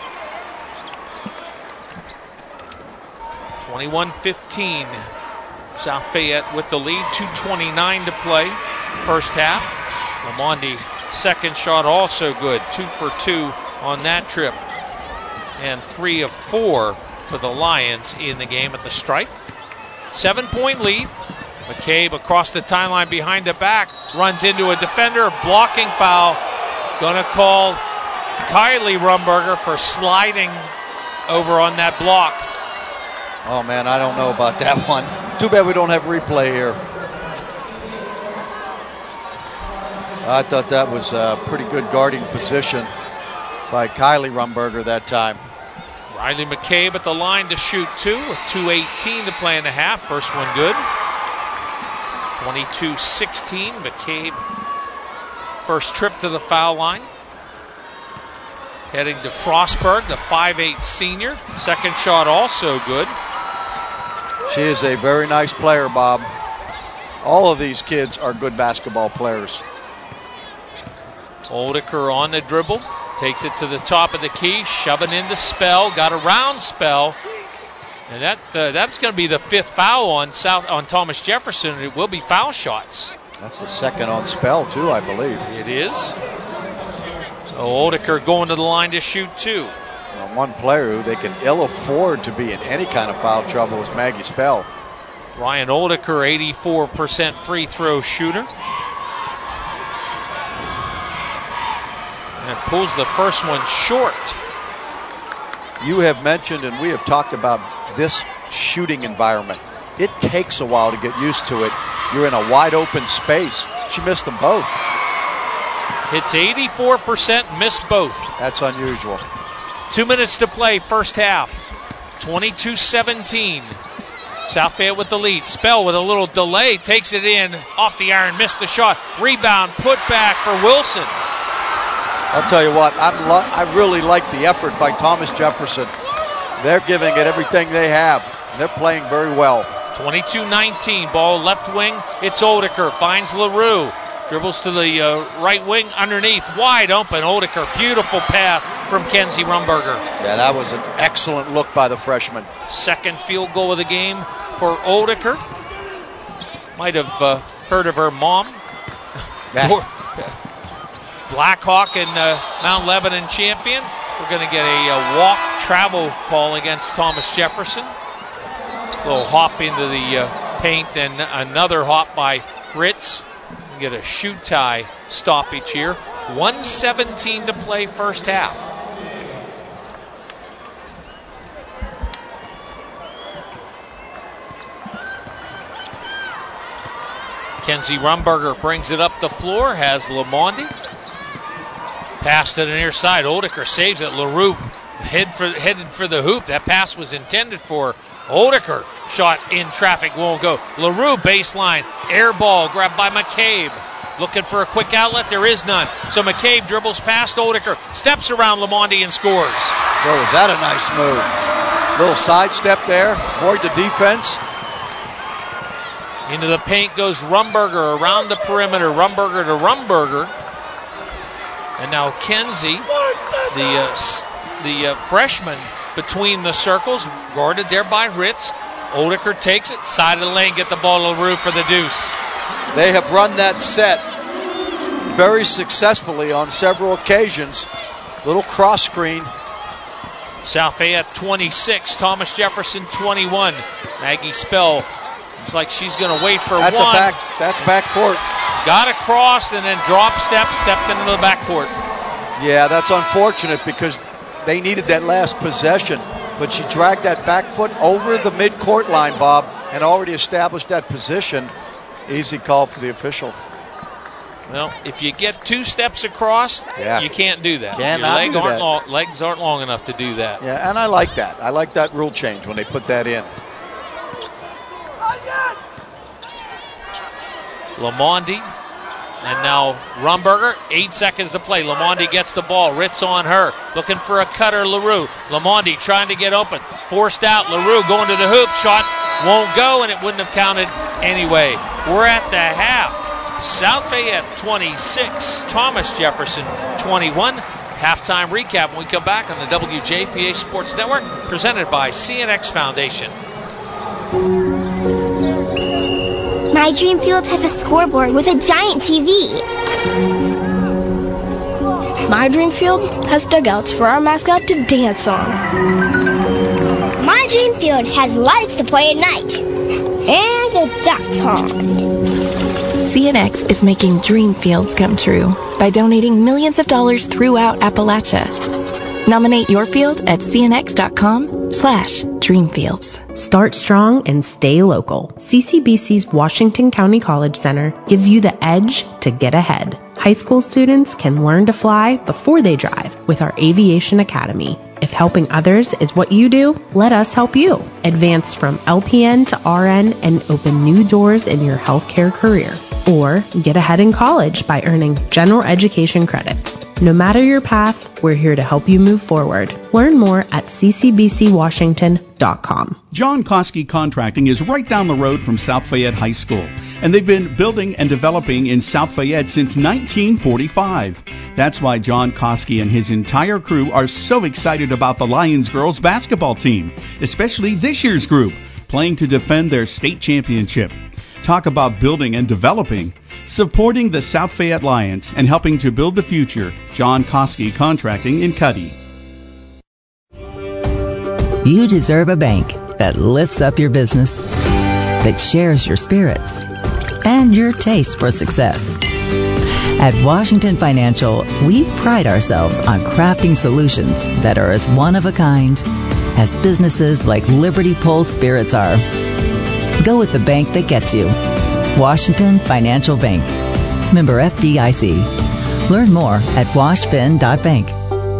twenty-one fifteen. South Fayette with the lead. two twenty-nine to play. First half. Lamondi, second shot also good. Two for two on that trip. And three of four for the Lions in the game at the stripe. Seven-point lead. McCabe across the timeline behind the back. Runs into a defender. Blocking foul. Gonna call Kylie Rumberger for sliding over on that block. Oh, man, I don't know about that one. Too bad we don't have replay here. I thought that was a pretty good guarding position by Kylie Rumberger that time. Riley McCabe at the line to shoot two with two eighteen to play in the half. First one good. twenty-two sixteen. McCabe, first trip to the foul line. Heading to Frostberg, the five eight senior. Second shot also good. She is a very nice player, Bob. All of these kids are good basketball players. Oldeker on the dribble. Takes it to the top of the key. Shoving into Spell. Got around Spell. And that uh, that's going to be the fifth foul on South on Thomas Jefferson. And it will be foul shots. That's the second on Spell, too, I believe. It is. Oldeker going to the line to shoot two. Well, one player who they can ill afford to be in any kind of foul trouble is Maggie Spell. Ryan Oldeker, eighty-four percent free throw shooter. And pulls the first one short. You have mentioned and we have talked about this shooting environment. It takes a while to get used to it. You're in a wide open space. She missed them both. Hits eighty-four percent, missed both. That's unusual. Two minutes to play, first half. twenty-two seventeen. South Fayette with the lead. Spell with a little delay, takes it in, off the iron, missed the shot. Rebound, put back for Wilson. I'll tell you what, I'm lo- I really like the effort by Thomas Jefferson. They're giving it everything they have. They're playing very well. twenty-two nineteen, ball left wing. It's Oldeker, finds LaRue. Dribbles to the uh, right wing, underneath, wide open. Oldeker, beautiful pass from Kenzie Rumberger. Yeah, that was an excellent look by the freshman. Second field goal of the game for Oldeker. Might have uh, heard of her mom. Blackhawk and uh, Mount Lebanon champion. We're going to get a uh, walk travel call against Thomas Jefferson. A little hop into the uh, paint and another hop by Ritz get a shoot tie stoppage here. one seventeen to play first half. Kenzie Rumberger brings it up the floor, has Lamondi. Pass to the near side. Oldiker saves it. LaRue head for, headed for the hoop. That pass was intended for Oldiker. Shot in traffic won't go. LaRue baseline. Air ball grabbed by McCabe. Looking for a quick outlet. There is none. So McCabe dribbles past Oldiker. Steps around Lamondi and scores. Boy, was that a nice move. Little sidestep there. Avoid the defense. Into the paint goes Rumberger around the perimeter. Rumberger to Rumberger. And now Kenzie, the uh, the uh, freshman, between the circles, guarded there by Ritz. Oldiker takes it, side of the lane, get the ball to LaRue for the deuce. They have run that set very successfully on several occasions. Little cross screen. South Fayette twenty-six, Thomas Jefferson twenty-one. Maggie Spell looks like she's going to wait for that's one. A back, that's backcourt. Got across and then drop step, stepped into the backcourt. Yeah, that's unfortunate because they needed that last possession. But she dragged that back foot over the midcourt line, Bob, and already established that position. Easy call for the official. Well, if you get two steps across, yeah. you can't do that. Cannot Your leg do aren't that. long, legs aren't long enough to do that. Yeah, and I like that. I like that rule change when they put that in. Lamondi, and now Rumberger, eight seconds to play. Lamondi gets the ball, Ritz on her, looking for a cutter, LaRue. Lamondi trying to get open, forced out, LaRue going to the hoop, shot won't go, and it wouldn't have counted anyway. We're at the half. South Fayette twenty-six, Thomas Jefferson twenty-one. Halftime recap when we come back on the W J P A Sports Network, presented by C N X Foundation. My dream field has a scoreboard with a giant T V. My dream field has dugouts for our mascot to dance on. My dream field has lights to play at night. And a duck pond. C N X is making dream fields come true by donating millions of dollars throughout Appalachia. Nominate your field at cnx.com slash dreamfields. Start strong and stay local. C C B C's Washington County College Center gives you the edge to get ahead. High school students can learn to fly before they drive with our Aviation Academy. If helping others is what you do, let us help you. Advance from L P N to R N and open new doors in your healthcare career. Or get ahead in college by earning general education credits. No matter your path, we're here to help you move forward. Learn more at c c b c washington dot com. John Koski Contracting is right down the road from South Fayette High School, and they've been building and developing in South Fayette since nineteen forty-five. That's why John Koski and his entire crew are so excited about the Lions girls basketball team, especially this year's group, playing to defend their state championship. Talk about building and developing, supporting the South Fayette Lions, and helping to build the future. John Koski Contracting in Cuddy. You deserve a bank that lifts up your business, that shares your spirits, and your taste for success. At Washington Financial, we pride ourselves on crafting solutions that are as one of a kind as businesses like Liberty Pole Spirits are. Go with the bank that gets you. Washington Financial Bank. Member F D I C. Learn more at washfin dot bank.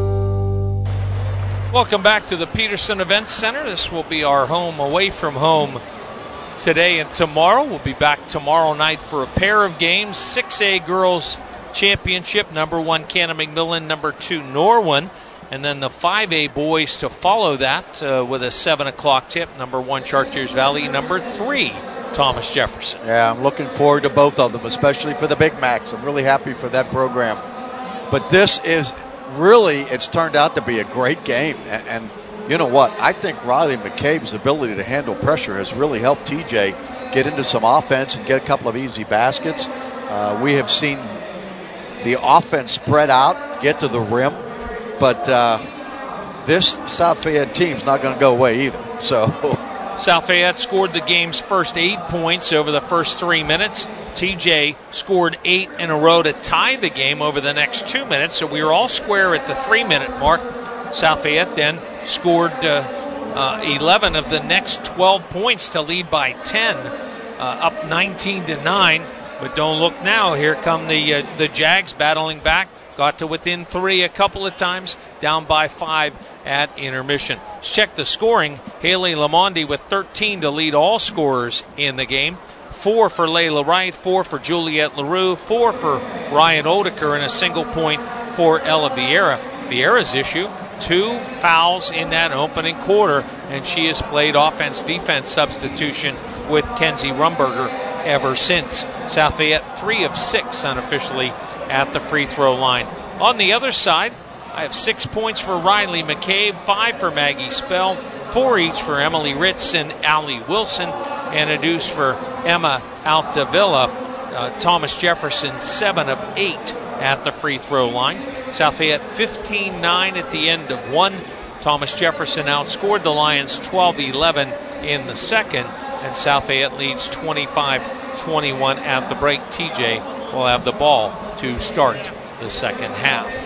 Welcome back to the Peterson Events Center. This will be our home away from home today and tomorrow. We'll be back tomorrow night for a pair of games. six A Girls Championship, number one Cannon McMillan, number two Norwin. And then the five A boys to follow that uh, with a seven o'clock tip. Number one Chartiers Valley, number three Thomas Jefferson. Yeah, I'm looking forward to both of them, especially for the Big Macs. I'm really happy for that program. But this is really, it's turned out to be a great game. And, and you know what? I think Riley McCabe's ability to handle pressure has really helped T J get into some offense and get a couple of easy baskets. Uh, we have seen the offense spread out, get to the rim. But uh, this South Fayette team's not going to go away either. So South Fayette scored the game's first eight points over the first three minutes. T J scored eight in a row to tie the game over the next two minutes, so we were all square at the three-minute mark. South Fayette then scored uh, uh, eleven of the next twelve points to lead by ten, uh, up nineteen to nine. But don't look now. Here come the uh, the Jags battling back. Got to within three a couple of times, down by five at intermission. Let's check the scoring. Haley Lamondi with thirteen to lead all scorers in the game. Four for Layla Wright, four for Juliette LaRue, four for Ryan Odeker, and a single point for Ella Vieira. Vieira's issue, two fouls in that opening quarter, and she has played offense-defense substitution with Kenzie Rumberger ever since. South Fayette, three of six unofficially at the free throw line. On the other side, I have six points for Riley McCabe, five for Maggie Spell, four each for Emily Ritz and Allie Wilson, and a deuce for Emma Altavilla. Uh, Thomas Jefferson, seven of eight at the free throw line. South Fayette fifteen nine at the end of one. Thomas Jefferson outscored the Lions twelve eleven in the second, and South Fayette leads twenty-five twenty-one at the break. T J will have the ball to start the second half.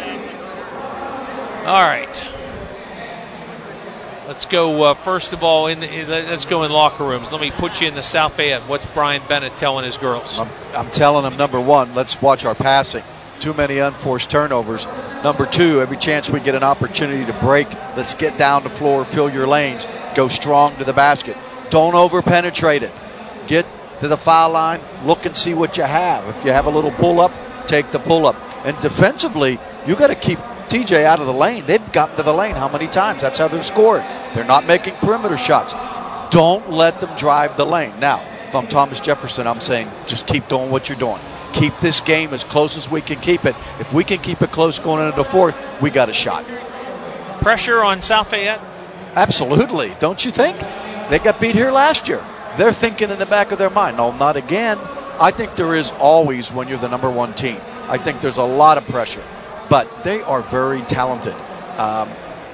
All right. Let's go, uh, first of all, in, in let's go in locker rooms. Let me put you in the South Fayette. What's Brian Bennett telling his girls? I'm, I'm telling them, number one, let's watch our passing. Too many unforced turnovers. Number two, every chance we get an opportunity to break, let's get down the floor, fill your lanes, go strong to the basket. Don't over-penetrate it. Get to the foul line, look and see what you have. If you have a little pull-up, take the pull-up. And defensively, you got to keep T J out of the lane. They've gotten to the lane how many times? That's how they're scoring. They're not making perimeter shots. Don't let them drive the lane. Now, if I'm Thomas Jefferson, I'm saying just keep doing what you're doing. Keep this game as close as we can keep it. If we can keep it close going into the fourth, we got a shot. Pressure on South Fayette? Absolutely. Don't you think? They got beat here last year. They're thinking in the back of their mind, no, not again. I think there is always when you're the number one team. I think there's a lot of pressure. But they are very talented. Um,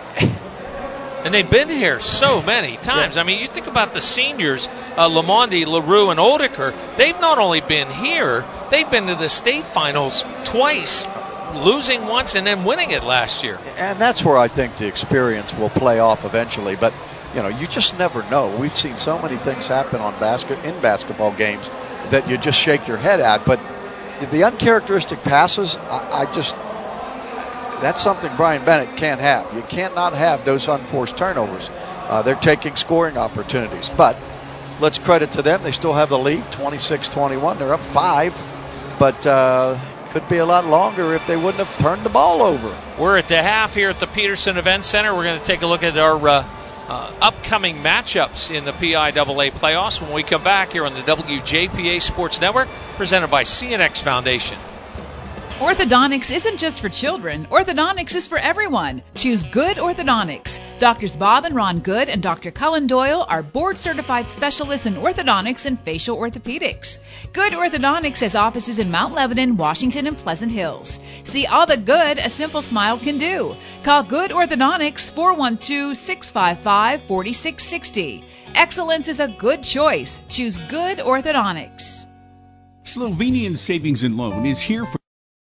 and they've been here so many times. Yeah. I mean, you think about the seniors, uh, Lamondi, LaRue, and Odeker. They've not only been here, they've been to the state finals twice, losing once and then winning it last year. And that's where I think the experience will play off eventually. But, you know, you just never know. We've seen so many things happen on basket in basketball games that you just shake your head at. But the uncharacteristic passes, I, I just... that's something Brian Bennett can't have. You cannot have those unforced turnovers. Uh, they're taking scoring opportunities. But let's credit to them. They still have the lead, twenty-six twenty-one. They're up five. But uh, could be a lot longer if they wouldn't have turned the ball over. We're at the half here at the Peterson Event Center. We're going to take a look at our uh, uh, upcoming matchups in the P I A A playoffs when we come back here on the W J P A Sports Network, presented by C N X Foundation. Orthodontics isn't just for children. Orthodontics is for everyone. Choose Good Orthodontics. Doctors Bob and Ron Good and Doctor Cullen Doyle are board-certified specialists in orthodontics and facial orthopedics. Good Orthodontics has offices in Mount Lebanon, Washington, and Pleasant Hills. See all the good a simple smile can do. Call Good Orthodontics four one two, six five five, four six six zero. Excellence is a good choice. Choose Good Orthodontics. Slovenian Savings and Loan is here for...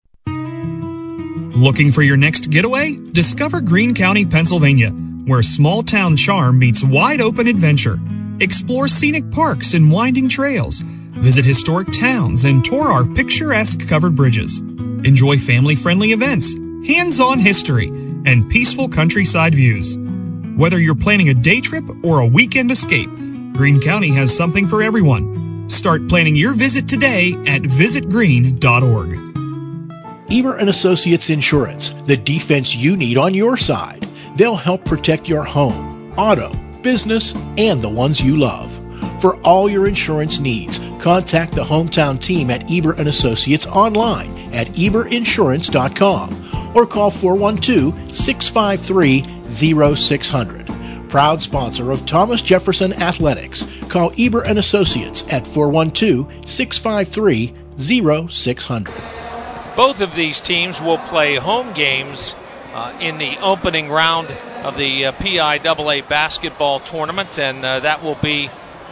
Looking for your next getaway? Discover Greene County, Pennsylvania, where small town charm meets wide open adventure. Explore scenic parks and winding trails. Visit historic towns and tour our picturesque covered bridges. Enjoy family-friendly events, hands-on history, and peaceful countryside views. Whether you're planning a day trip or a weekend escape, Greene County has something for everyone. Start planning your visit today at visit greene dot org. Eber and Associates Insurance, the defense you need on your side. They'll help protect your home, auto, business, and the ones you love. For all your insurance needs, contact the hometown team at Eber and Associates online at eber insurance dot com or call four one two, six five three, zero six zero zero. Proud sponsor of Thomas Jefferson Athletics. Call Eber and Associates at four one two, six five three, zero six zero zero. Both of these teams will play home games uh, in the opening round of the uh, P I A A basketball tournament, and uh, that will be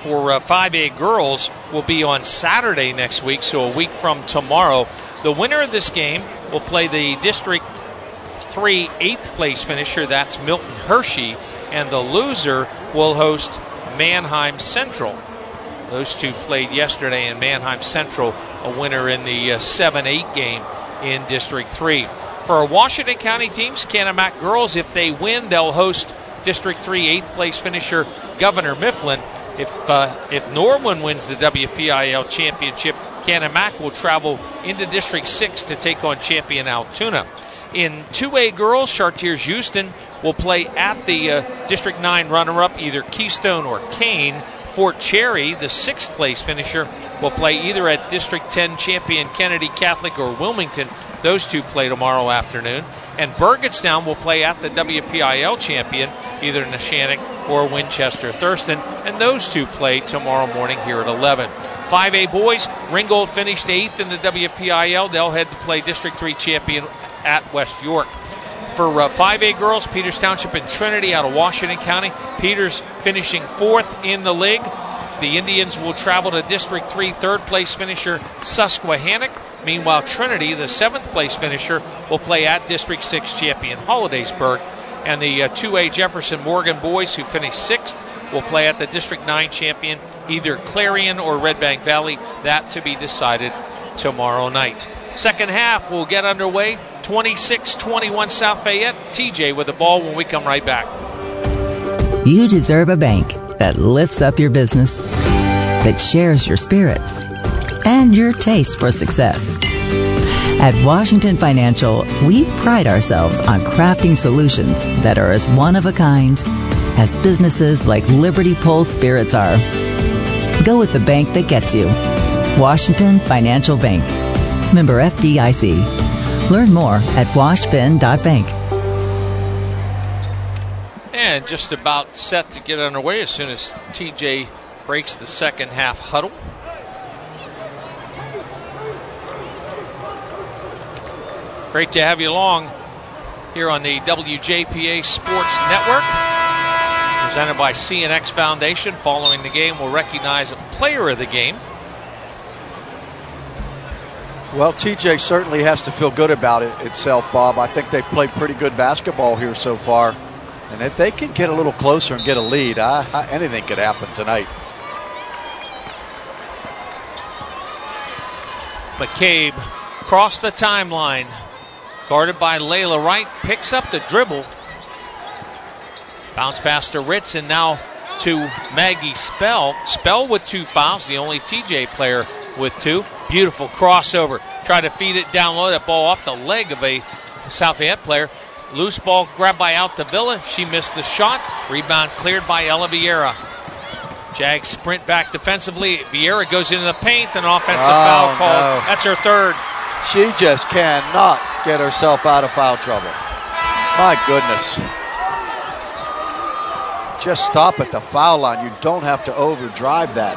for uh, five A girls will be on Saturday next week, so a week from tomorrow. The winner of this game will play the District three eighth place finisher, that's Milton Hershey, and the loser will host Manheim Central. Those two played yesterday, and Manheim Central a winner in the uh, seven eight game in District three. For our Washington County teams, Canemak girls, if they win, they'll host District three eighth place finisher Governor Mifflin. If uh, if Norwin wins the W P I L championship, Canemak will travel into District six to take on champion Altoona. In two A girls, Chartiers Houston will play at the uh, District nine runner-up, either Keystone or Kane. Fort Cherry, the sixth place finisher, will play either at District ten champion Kennedy Catholic or Wilmington. Those two play tomorrow afternoon. And Burgettstown will play at the W P I L champion, either Neshannock or Winchester Thurston. And those two play tomorrow morning here at eleven. five A boys, Ringgold finished eighth in the W P I L. They'll head to play District three champion at West York. For uh, five A girls, Peters Township and Trinity out of Washington County. Peters finishing fourth in the league. The Indians will travel to District three third place finisher Susquehannock. Meanwhile, Trinity, the seventh place finisher, will play at District six champion Hollidaysburg. And the uh, two A Jefferson Morgan boys, who finished sixth, will play at the District nine champion, either Clarion or Red Bank Valley. That to be decided tomorrow night. Second half will get underway. twenty-six twenty-one South Fayette. T J with the ball when we come right back. You deserve a bank that lifts up your business, that shares your spirits, and your taste for success. At Washington Financial, we pride ourselves on crafting solutions that are as one of a kind as businesses like Liberty Pole Spirits are. Go with the bank that gets you. Washington Financial Bank. Member F D I C. Learn more at washfin dot bank. And just about set to get underway as soon as T J breaks the second half huddle. Great to have you along here on the W J P A Sports Network. Presented by C N X Foundation. Following the game, we'll recognize a player of the game. Well, T J certainly has to feel good about it itself, Bob. I think they've played pretty good basketball here so far. And if they can get a little closer and get a lead, I, I, anything could happen tonight. McCabe crossed the timeline. Guarded by Layla Wright. Picks up the dribble. Bounce pass to Ritz, and now to Maggie Spell. Spell with two fouls, the only T J player with two. Beautiful crossover. Try to feed it down low. That ball off the leg of a South Fayette player. Loose ball grabbed by Altavilla. She missed the shot. Rebound cleared by Ella Vieira. Jags sprint back defensively. Vieira goes into the paint. An offensive oh, foul called. No. That's her third. She just cannot get herself out of foul trouble. My goodness. Just stop at the foul line. You don't have to overdrive that.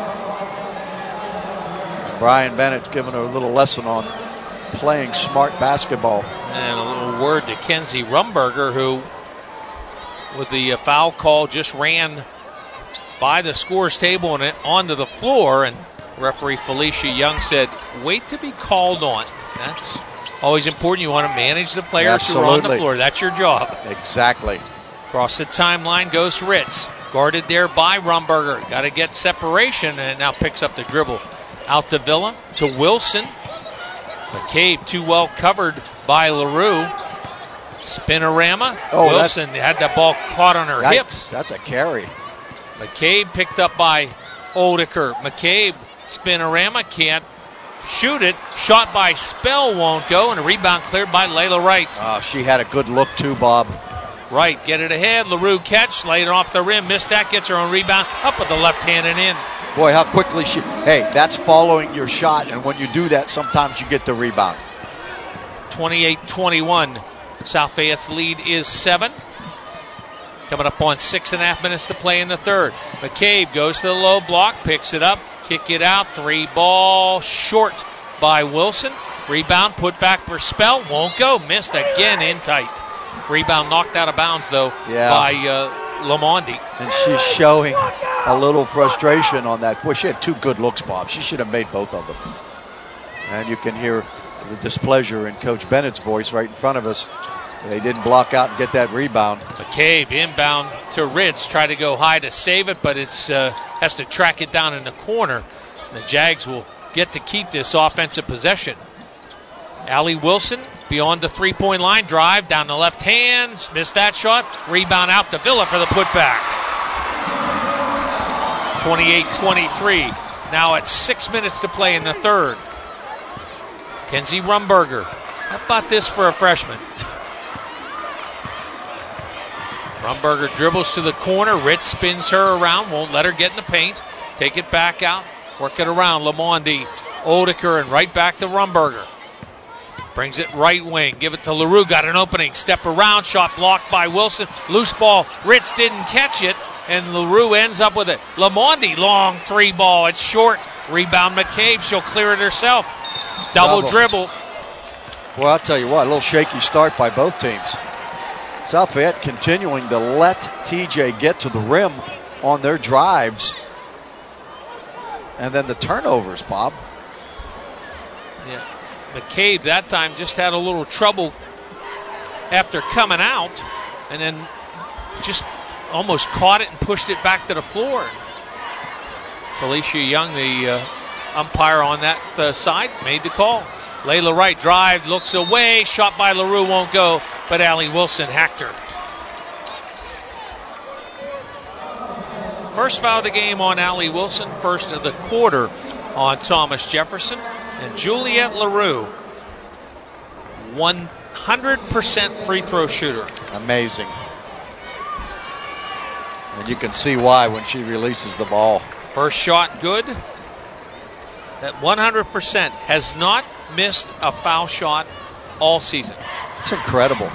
Brian Bennett's giving her a little lesson on playing smart basketball. And a little word to Kenzie Rumberger, who, with the uh, foul call, just ran by the scores table and onto the floor. And referee Felicia Young said, wait to be called on. That's always important. You want to manage the players Absolutely. who are on the floor. That's your job. Exactly. Across the timeline goes Ritz. Guarded there by Rumberger. Got to get separation, and now picks up the dribble. Altavilla to Wilson. McCabe too well covered by LaRue. Spinorama. Oh, Wilson had that ball caught on her yikes, hips. That's a carry. McCabe picked up by Oldiker. McCabe, Spinorama, can't shoot it. Shot by Spell won't go, and a rebound cleared by Layla Wright. Oh, she had a good look too, Bob. Wright, get it ahead. LaRue catch, laid it off the rim, missed that, gets her own rebound, up with the left hand and in. Boy, how quickly she... Hey, that's following your shot, and when you do that, sometimes you get the rebound. twenty-eight twenty-one. South Fayette's lead is seven. Coming up on six and a half minutes to play in the third. McCabe goes to the low block, picks it up, kick it out, three ball short by Wilson. Rebound put back for Spell, won't go, missed again in tight. Rebound knocked out of bounds though yeah. by uh, Lamondi. And she's showing a little frustration on that. Boy, she had two good looks, Bob. She should have made both of them. And you can hear the displeasure in Coach Bennett's voice right in front of us. They didn't block out and get that rebound. McCabe inbound to Ritz. Try to go high to save it, but it's uh, has to track it down in the corner. The Jags will get to keep this offensive possession. Allie Wilson beyond the three-point line. Drive down the left hand. Missed that shot. Rebound out to Villa for the putback. twenty-eight twenty-three. Now at six minutes to play in the third. Kenzie Rumberger. How about this for a freshman? Rumberger dribbles to the corner. Ritz spins her around. Won't let her get in the paint. Take it back out. Work it around. Lamondi, Odeker, and right back to Rumberger. Brings it right wing. Give it to LaRue. Got an opening. Step around. Shot blocked by Wilson. Loose ball. Ritz didn't catch it, and LaRue ends up with it. Lamondi, long three ball. It's short. Rebound McCabe. She'll clear it herself. Double, Double. dribble. Well, I'll tell you what, a little shaky start by both teams. South Fayette continuing to let T J get to the rim on their drives. And then the turnovers, Bob. Yeah. McCabe that time just had a little trouble after coming out, and then just almost caught it and pushed it back to the floor. Felicia Young, the uh, umpire on that uh, side, made the call. Layla Wright drive, looks away, shot by LaRue won't go, but Allie Wilson hacked her. First foul of the game on Allie Wilson, first of the quarter on Thomas Jefferson. And Juliette LaRue, one hundred percent free throw shooter. Amazing. And you can see why when she releases the ball. First shot good. That one hundred percent has not missed a foul shot all season. It's incredible.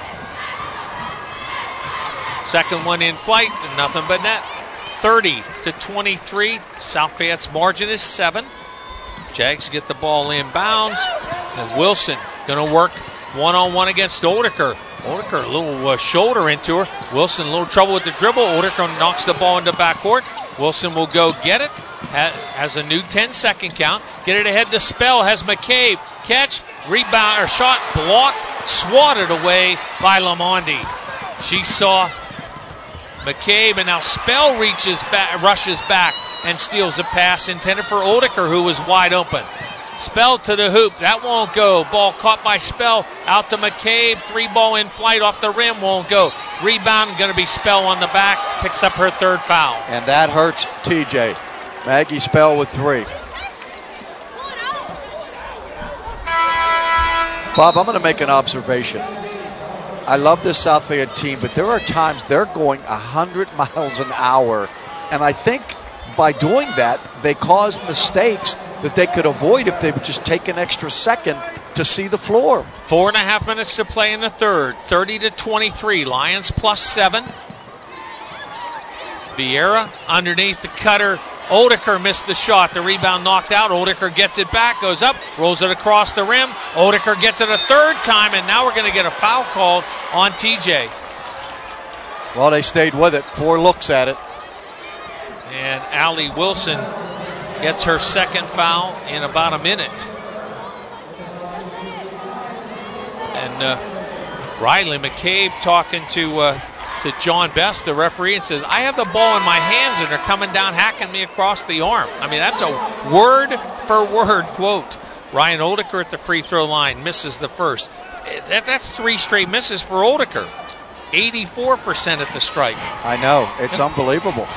Second one in flight, and nothing but net. thirty to twenty-three. South Fayette's margin is seven. Jags get the ball inbounds. And Wilson going to work one-on-one against Odeker. Odeker, a little uh, shoulder into her. Wilson, a little trouble with the dribble. Odeker knocks the ball into backcourt. Wilson will go get it. Ha- has a new ten-second count. Get it ahead to Spell. Has McCabe. Catch, rebound, or shot blocked, swatted away by Lamondi. She saw McCabe, and now Spell reaches back, rushes back, and steals a pass intended for Odeker, who was wide open. Spell to the hoop. That won't go. Ball caught by Spell. Out to McCabe. Three ball in flight off the rim. Won't go. Rebound going to be Spell on the back. Picks up her third foul. And that hurts T J. Maggie Spell with three. Bob, I'm going to make an observation. I love this South Fayette team, but there are times they're going one hundred miles an hour. And I think by doing that, they cause mistakes that they could avoid if they would just take an extra second to see the floor. Four and a half minutes to play in the third. thirty to twenty-three. Lions plus seven. Vieira underneath the cutter. Odeker missed the shot. The rebound knocked out. Odeker gets it back, goes up, rolls it across the rim. Odeker gets it a third time, and now we're going to get a foul called on T J. Well, they stayed with it. Four looks at it. And Allie Wilson gets her second foul in about a minute. And uh, Riley McCabe talking to uh, to John Best, the referee, and says, I have the ball in my hands and they're coming down, hacking me across the arm. I mean, that's a word-for-word quote. Ryan Odeker at the free throw line misses the first. That, that's three straight misses for Odeker. eighty-four percent at the strike. I know. It's unbelievable.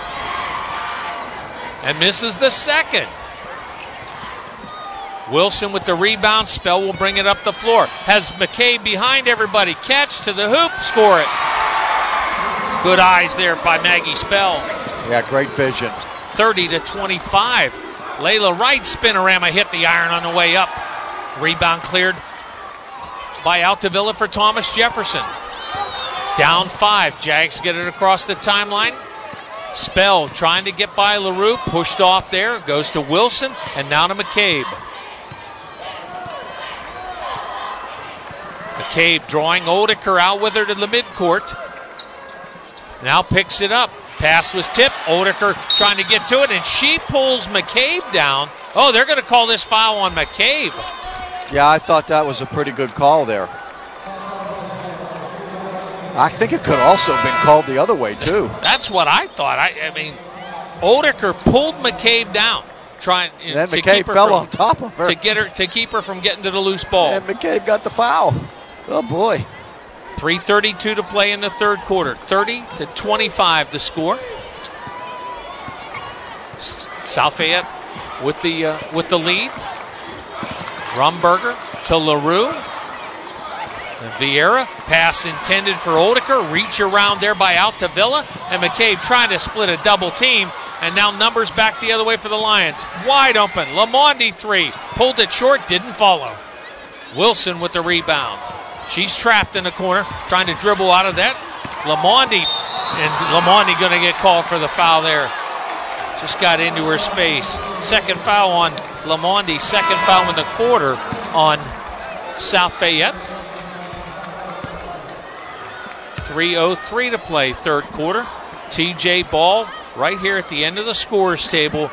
And misses the second. Wilson with the rebound. Spell will bring it up the floor. Has McCabe behind everybody. Catch to the hoop. Score it. Good eyes there by Maggie Spell. Yeah, great vision. thirty to twenty-five. Layla Wright spinorama hit the iron on the way up. Rebound cleared by Altavilla for Thomas Jefferson. Down five. Jags get it across the timeline. Spell trying to get by LaRue. Pushed off there. Goes to Wilson. And now to McCabe. McCabe drawing Odeker out with her to the midcourt. Now picks it up. Pass was tipped. Oedeker trying to get to it, and she pulls McCabe down. Oh, they're going to call this foul on McCabe. Yeah, I thought that was a pretty good call there. I think it could also have been called the other way, too. That's what I thought. I, I mean, Oedeker pulled McCabe down, trying and then to McCabe keep her fell from, on top of her to get her to keep her from getting to the loose ball. And McCabe got the foul. Oh boy! three thirty-two to play in the third quarter. thirty to twenty-five the score. South Fayette with the uh, with the lead. Rumberger to LaRue. And Vieira, pass intended for Oedeker, reach around there by Altavilla, and McCabe trying to split a double team, and now numbers back the other way for the Lions. Wide open, Lamondi three, pulled it short, didn't follow. Wilson with the rebound. She's trapped in the corner, trying to dribble out of that. Lamondi, and Lamondi going to get called for the foul there. Just got into her space. Second foul on Lamondi, second foul in the quarter on South Fayette. three oh three to play, third quarter. T J Ball right here at the end of the scorers table.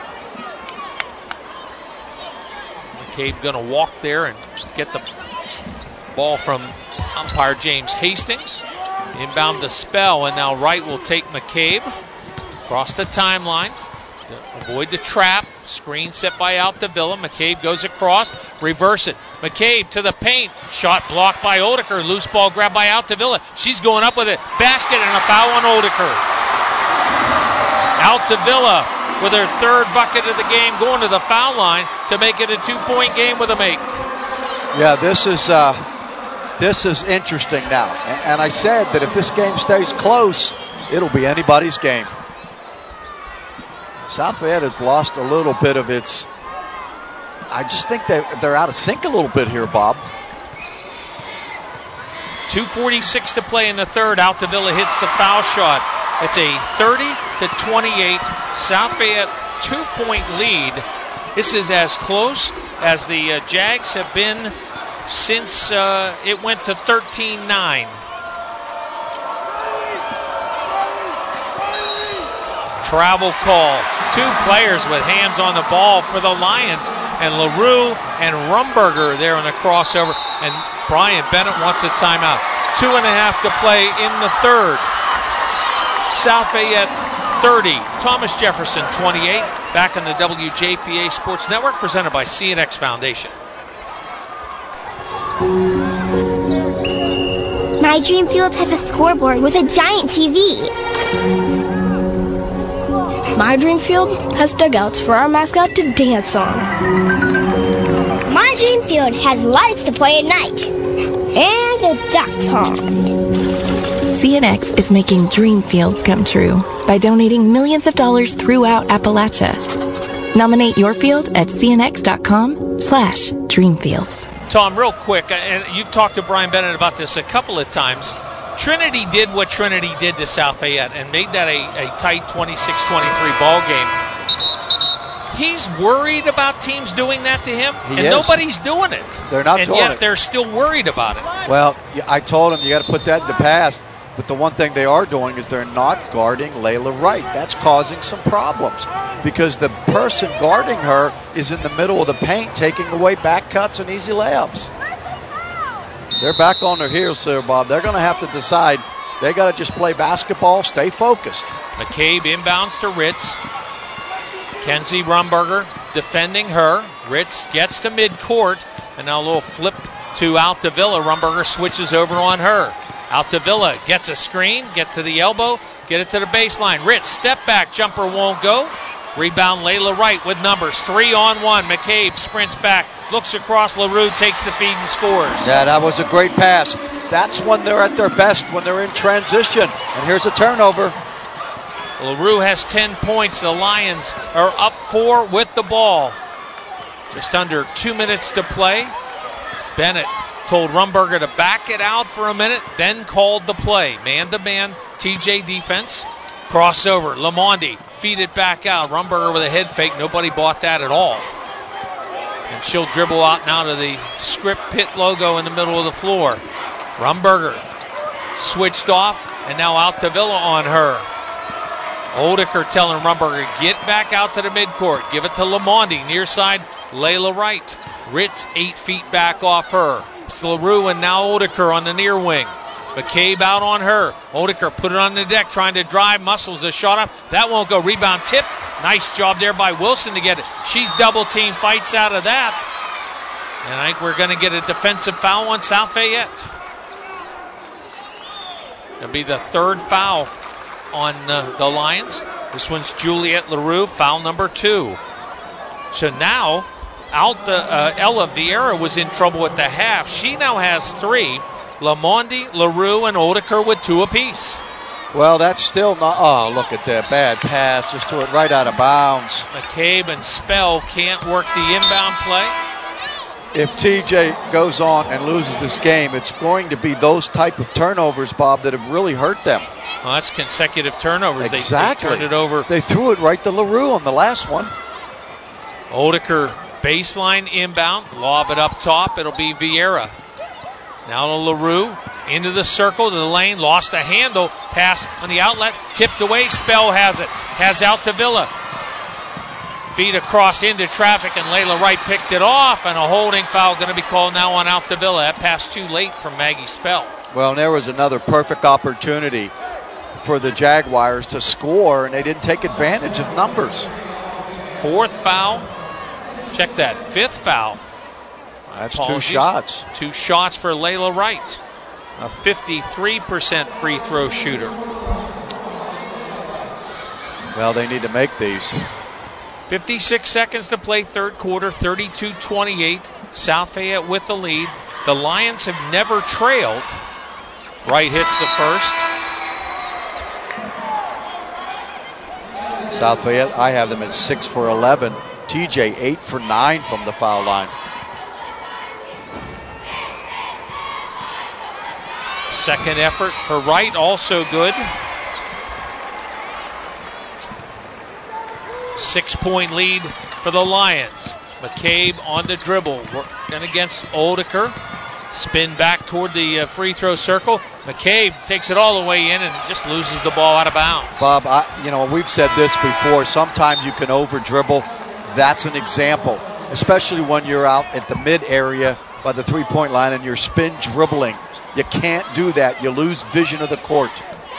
McCabe going to walk there and get the ball from umpire James Hastings. Inbound to Spell, and now Wright will take McCabe. Across the timeline. Avoid the trap. Screen set by Altavilla. McCabe goes across. Reverse it. McCabe to the paint. Shot blocked by Oedeker. Loose ball grabbed by Altavilla. She's going up with it. Basket and a foul on Oedeker. Altavilla with her third bucket of the game, going to the foul line to make it a two-point game with a make. Yeah, this is uh, this is interesting now. And, and I said that if this game stays close, it'll be anybody's game. South Fayette has lost a little bit of its, I just think they, they're out of sync a little bit here, Bob. two forty-six to play in the third. Altavilla hits the foul shot. It's a thirty to twenty-eight South Fayette two-point lead. This is as close as the uh, Jags have been since uh, it went to thirteen nine. Travel call. Two players with hands on the ball for the Lions, and LaRue and Rumberger there on the crossover, and Brian Bennett wants a timeout. Two and a half to play in the third. South Fayette thirty, Thomas Jefferson twenty-eight. Back on the W J P A Sports Network, presented by C N X Foundation. My dream field has a scoreboard with a giant T V. My dream field has dugouts for our mascot to dance on. My dream field has lights to play at night. And a duck pond. C N X is making dream fields come true by donating millions of dollars throughout Appalachia. Nominate your field at cnx.com slash dreamfields. Tom, real quick, and you've talked to Brian Bennett about this a couple of times. Trinity did what Trinity did to South Fayette and made that a, a tight twenty-six twenty-three ball game. He's worried about teams doing that to him, he and is. nobody's doing it. They're not and doing yet it. they're still worried about it. Well, I told him you got to put that in the past. But the one thing they are doing is they're not guarding Layla Wright. That's causing some problems because the person guarding her is in the middle of the paint, taking away back cuts and easy layups. They're back on their heels there, Bob. They're going to have to decide. They got to just play basketball, stay focused. McCabe inbounds to Ritz. Kenzie Rumberger defending her. Ritz gets to midcourt, and now a little flip to Altavilla. Rumberger switches over on her. Altavilla gets a screen, gets to the elbow, get it to the baseline. Ritz, step back, jumper won't go. Rebound, Layla Wright with numbers. Three on one. McCabe sprints back, looks across. LaRue takes the feed and scores. Yeah, that was a great pass. That's when they're at their best, when they're in transition. And here's a turnover. LaRue has ten points. The Lions are up four with the ball. Just under two minutes to play. Bennett told Rumberger to back it out for a minute, then called the play. Man-to-man T J defense. Crossover. Lamondi feed it back out. Rumberger with a head fake. Nobody bought that at all. And she'll dribble out now to the Script Pit logo in the middle of the floor. Rumberger switched off, and now Altavilla on her. Oedeker telling Rumberger, get back out to the midcourt. Give it to Lamonde, near side, Layla Wright. Ritz eight feet back off her. It's LaRue and now Oedeker on the near wing. McCabe out on her. Oedeker put it on the deck, trying to drive, muscles a shot up. That won't go. Rebound tip. Nice job there by Wilson to get it. She's double team, fights out of that. And I think we're going to get a defensive foul on South Fayette. It'll be the third foul on uh, the Lions. This one's Juliette LaRue, foul number two. So now, out the, uh, Ella Vieira was in trouble at the half. She now has three. Lamonde, LaRue, and Oedeker with two apiece. Well, that's still not. Oh, look at that bad pass. Just threw it right out of bounds. McCabe and Spell can't work the inbound play. If T J goes on and loses this game, it's going to be those type of turnovers, Bob, that have really hurt them. Well, that's consecutive turnovers. Exactly. They, they turned it over. They threw it right to LaRue on the last one. Oedeker baseline inbound, lob it up top. It'll be Vieira. Now to LaRue, into the circle, to the lane, lost a handle, pass on the outlet, tipped away, Spell has it, has out to Villa. Feed across into traffic, and Layla Wright picked it off, and a holding foul going to be called now on out to Villa. That pass too late from Maggie Spell. Well, and there was another perfect opportunity for the Jaguars to score, and they didn't take advantage of numbers. Fourth foul. Check that, fifth foul. That's Apologies. two shots. Two shots for Layla Wright, a fifty-three percent free throw shooter. Well, they need to make these. fifty-six seconds to play, third quarter, thirty-two twenty-eight. South Fayette with the lead. The Lions have never trailed. Wright hits the first. South Fayette, I have them at six for eleven. T J eight for nine from the foul line. Second effort for Wright, also good. Six-point lead for the Lions. McCabe on the dribble, working against Oedeker. Spin back toward the uh, free throw circle. McCabe takes it all the way in and just loses the ball out of bounds. Bob, I, you know, we've said this before. Sometimes you can over-dribble. That's an example, especially when you're out at the mid area by the three-point line and you're spin dribbling. You can't do that. You lose vision of the court.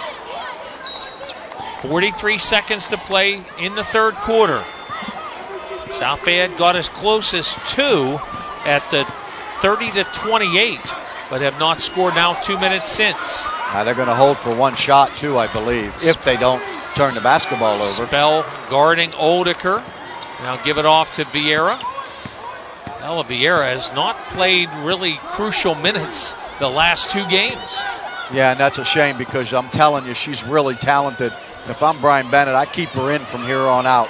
forty-three seconds to play in the third quarter. South Fayette got as close as two at the thirty to twenty-eight, but have not scored now two minutes since. Now they're going to hold for one shot, too, I believe, if they don't turn the basketball over. Spell guarding Oedeker. Now give it off to Vieira. Ella Vieira has not played really crucial minutes the last two games. Yeah, and that's a shame because I'm telling you, she's really talented. And if I'm Brian Bennett, I keep her in from here on out.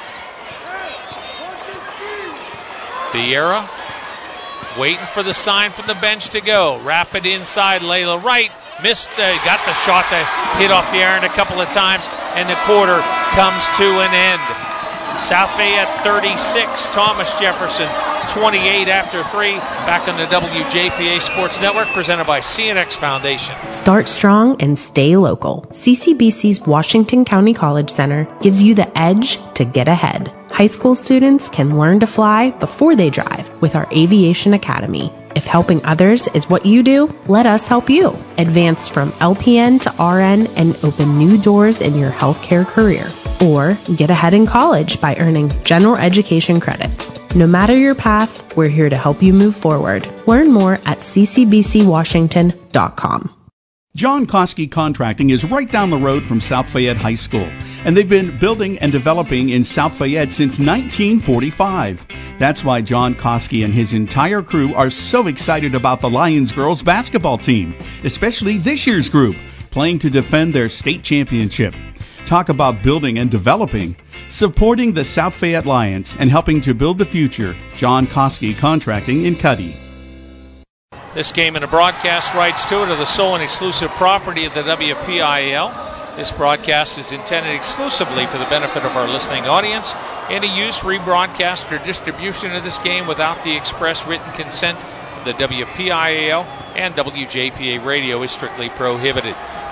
Vieira waiting for the sign from the bench to go. Rapid inside, Layla Wright. Missed, uh, got the shot to hit off the iron a couple of times, and the quarter comes to an end. South Fayette thirty-six, Thomas Jefferson twenty-eight after three. Back on the W J P A Sports Network, presented by C N X Foundation. Start strong and stay local. C C B C's Washington County College Center gives you the edge to get ahead. High school students can learn to fly before they drive with our Aviation Academy. If helping others is what you do, let us help you. Advance from L P N to R N and open new doors in your healthcare career. Or get ahead in college by earning general education credits. No matter your path, we're here to help you move forward. Learn more at c c b c washington dot com. John Koski Contracting is right down the road from South Fayette High School, and they've been building and developing in South Fayette since nineteen forty-five. That's why John Koski and his entire crew are so excited about the Lions girls basketball team, especially this year's group, playing to defend their state championship. Talk about building and developing, supporting the South Fayette Lions, and helping to build the future. John Koski Contracting in Cuddy. This game and the broadcast rights to it are the sole and exclusive property of the W P I A L. This broadcast is intended exclusively for the benefit of our listening audience. Any use, rebroadcast, or distribution of this game without the express written consent of the W P I A L and W J P A Radio is strictly prohibited.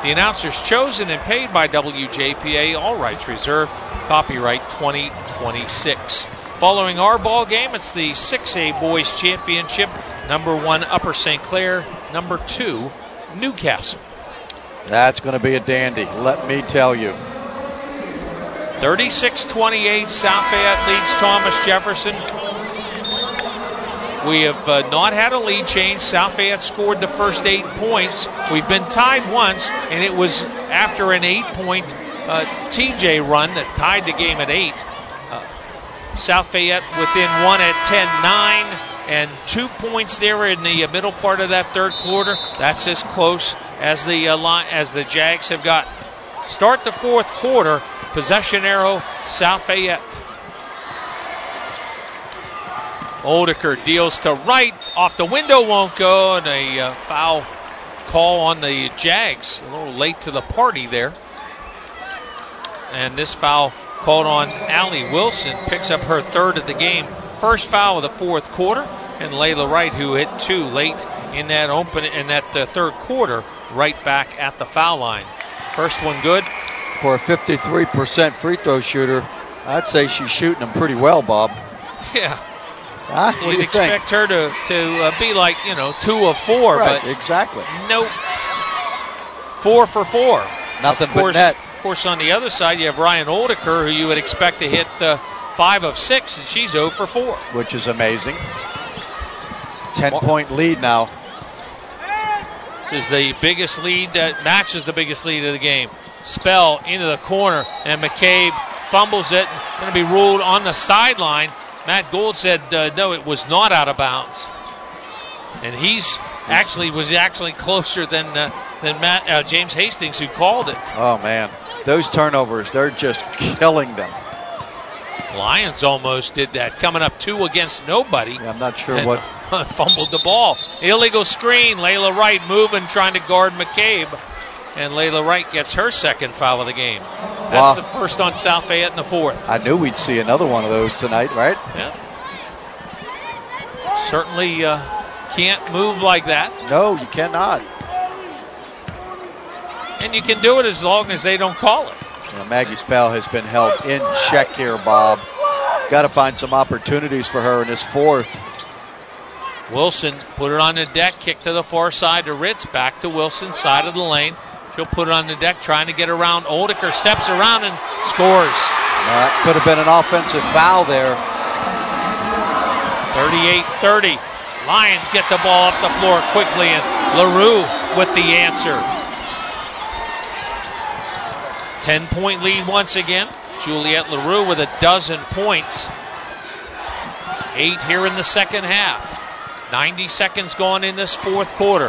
The announcers chosen and paid by W J P A, all rights reserved, copyright twenty twenty-six. Following our ball game, it's the six A Boys Championship. Number one, Upper Saint Clair. Number two, Newcastle. That's going to be a dandy, let me tell you. thirty-six twenty-eight, South Fayette leads Thomas Jefferson. We have uh, not had a lead change. South Fayette scored the first eight points. We've been tied once, and it was after an eight-point uh, T J run that tied the game at eight. Uh, South Fayette within one at ten nine, and two points there in the middle part of that third quarter. That's as close as the uh, line, as the Jags have got. Start the fourth quarter. Possession arrow, South Fayette. Oldiker deals to right, off the window, won't go, and a uh, foul call on the Jags. A little late to the party there. And this foul called on Allie Wilson, picks up her third of the game. First foul of the fourth quarter, and Layla Wright, who hit two late in that open in that uh, third quarter, right back at the foul line. First one good. For a fifty-three percent free throw shooter, I'd say she's shooting them pretty well, Bob. Yeah. Huh? What You'd do you expect think? her to, to uh, be like, you know, two of four, Right, but exactly. nope. Four for four. Nothing of course, but net. Of course, on the other side, you have Ryan Oldiker, who you would expect to hit uh, five of six, and she's zero for four. Which is amazing. ten-point lead now. This is the biggest lead that matches the biggest lead of the game. Spell into the corner, and McCabe fumbles it. Going to be ruled on the sideline. Matt Gould said uh, no, it was not out of bounds, and he's actually was actually closer than uh, than Matt uh, James Hastings, who called it. Oh man, those turnovers, they're just killing them. Lions almost did that, coming up two against nobody. Yeah, I'm not sure what. Fumbled the ball. Illegal screen. Layla Wright moving, trying to guard McCabe. And Layla Wright gets her second foul of the game. That's Wow. the first on South Fayette in the fourth. I knew we'd see another one of those tonight, right? Yeah. Certainly uh, can't move like that. No, you cannot. And you can do it as long as they don't call it. Yeah, Maggie Spell has been held in check here, Bob. Got to find some opportunities for her in this fourth. Wilson put it on the deck, kick to the far side to Ritz, back to Wilson, side of the lane. She'll put it on the deck, trying to get around. Oldiker steps around and scores. That could have been an offensive foul there. thirty-eight thirty. Lions get the ball up the floor quickly, and LaRue with the answer. ten-point lead once again. Juliette LaRue with a dozen points. Eight here in the second half. ninety seconds gone in this fourth quarter.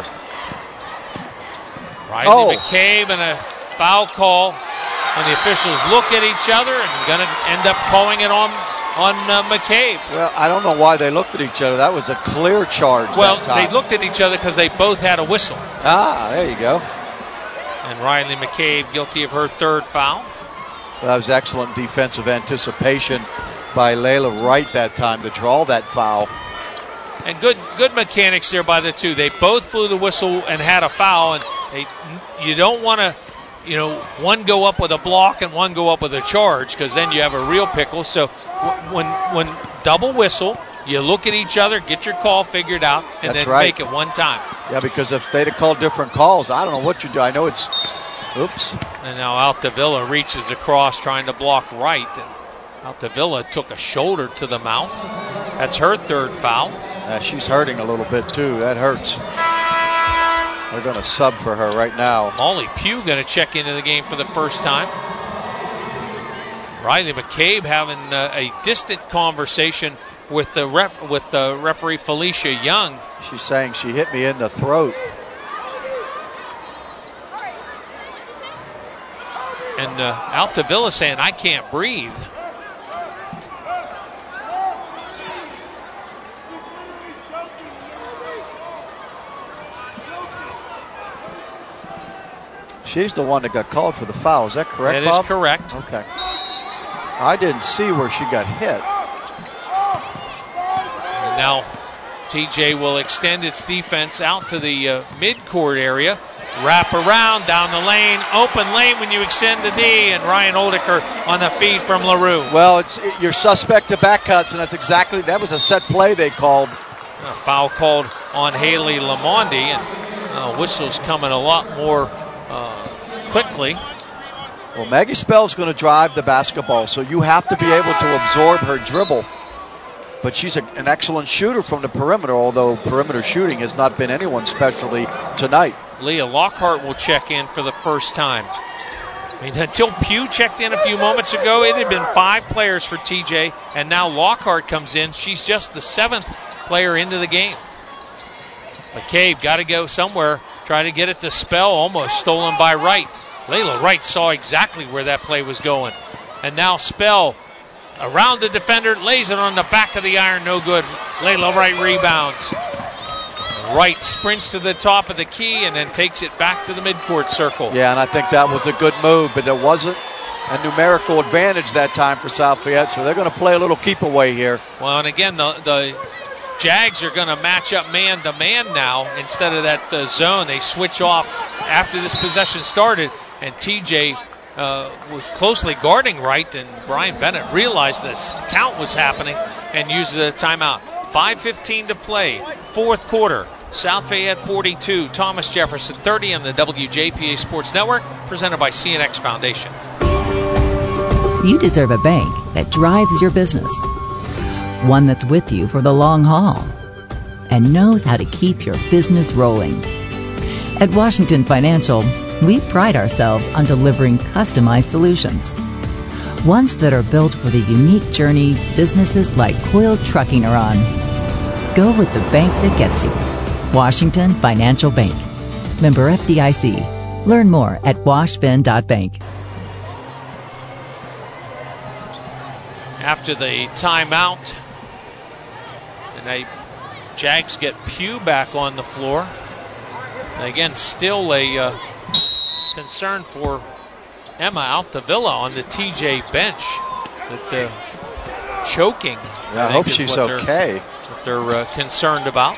Riley Oh. McCabe and a foul call. And the officials look at each other and going to end up calling it on, on uh, McCabe. Well, I don't know why they looked at each other. That was a clear charge Well, that time. they looked at each other because they both had a whistle. Ah, there you go. And Riley McCabe guilty of her third foul. Well, that was excellent defensive anticipation by Layla Wright that time to draw that foul. And good good mechanics there by the two. They both blew the whistle and had a foul. And they, you don't want to, you know, one go up with a block and one go up with a charge, because then you have a real pickle. So when when double whistle, you look at each other, get your call figured out, and That's then right. make it one time. Yeah, because if they'd have called different calls, I don't know what you do. I know it's, oops. And now Altavilla reaches across trying to block right. And Altavilla took a shoulder to the mouth. That's her third foul. Uh, she's hurting a little bit too. That hurts. They're going to sub for her right now. Molly Pugh going to check into the game for the first time. Riley McCabe having uh, a distant conversation with the ref with the referee Felicia Young. She's saying she hit me in the throat. And uh, Altavilla saying, I can't breathe. She's the one that got called for the foul. Is that correct, That Bob? is correct. Okay. I didn't see where she got hit. And now T J will extend its defense out to the uh, mid-court area. Wrap around, down the lane, open lane when you extend the D, and Ryan Oldiker on the feed from LaRue. Well, it's you're suspect to back cuts, and that's exactly, that was a set play they called. A foul called on Haley Lamondi, and uh, whistle's coming a lot more uh, quickly. Well, Maggie Spell's going to drive the basketball, so you have to be able to absorb her dribble. But she's a, an excellent shooter from the perimeter, although perimeter shooting has not been anyone's specialty tonight. Leah Lockhart will check in for the first time. I mean, until Pugh checked in a few moments ago, it had been five players for T J, and now Lockhart comes in. She's just the seventh player into the game. McCabe got to go somewhere, try to get it to Spell, almost stolen by Wright. Layla Wright saw exactly where that play was going. And now Spell around the defender, lays it on the back of the iron, no good. Layla Wright rebounds. Wright sprints to the top of the key and then takes it back to the midcourt circle. Yeah, and I think that was a good move, but there wasn't a numerical advantage that time for South Fayette, so they're going to play a little keep away here. Well, and again, the, the Jags are going to match up man to man now instead of that uh, zone. They switch off after this possession started, and T J uh, was closely guarding Wright, and Brian Bennett realized this count was happening and uses a timeout. five fifteen to play, fourth quarter. South Fayette forty-two, Thomas Jefferson thirty on the W J P A Sports Network, presented by C N X Foundation. You deserve a bank that drives your business. One that's with you for the long haul and knows how to keep your business rolling. At Washington Financial, we pride ourselves on delivering customized solutions. Ones that are built for the unique journey businesses like Coyle Trucking are on. Go with the bank that gets you. Washington Financial Bank. Member F D I C. Learn more at washfin dot bank. After the timeout, and they Jags get Pugh back on the floor. And again, still a uh, concern for Emma Altavilla on the T J bench. That uh, choking. Yeah, I, I hope she's what okay. They're, what they're uh, concerned about.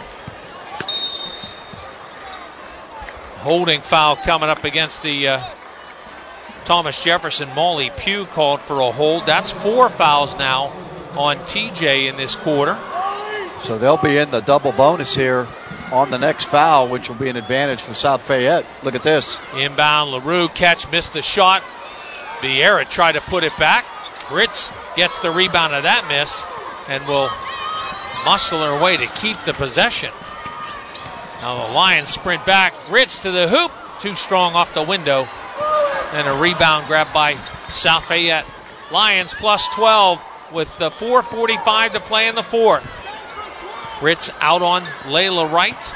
Holding foul coming up against the uh, Thomas Jefferson. Molly Pugh called for a hold. That's four fouls now on T J in this quarter. So they'll be in the double bonus here on the next foul, which will be an advantage for South Fayette. Look at this. Inbound, LaRue catch, missed the shot. Vieira tried to put it back. Ritz gets the rebound of that miss and will muscle her way to keep the possession. Now the Lions sprint back. Ritz to the hoop. Too strong off the window. And a rebound grabbed by South Fayette. Lions plus twelve with the four forty-five to play in the fourth. Ritz out on Layla Wright.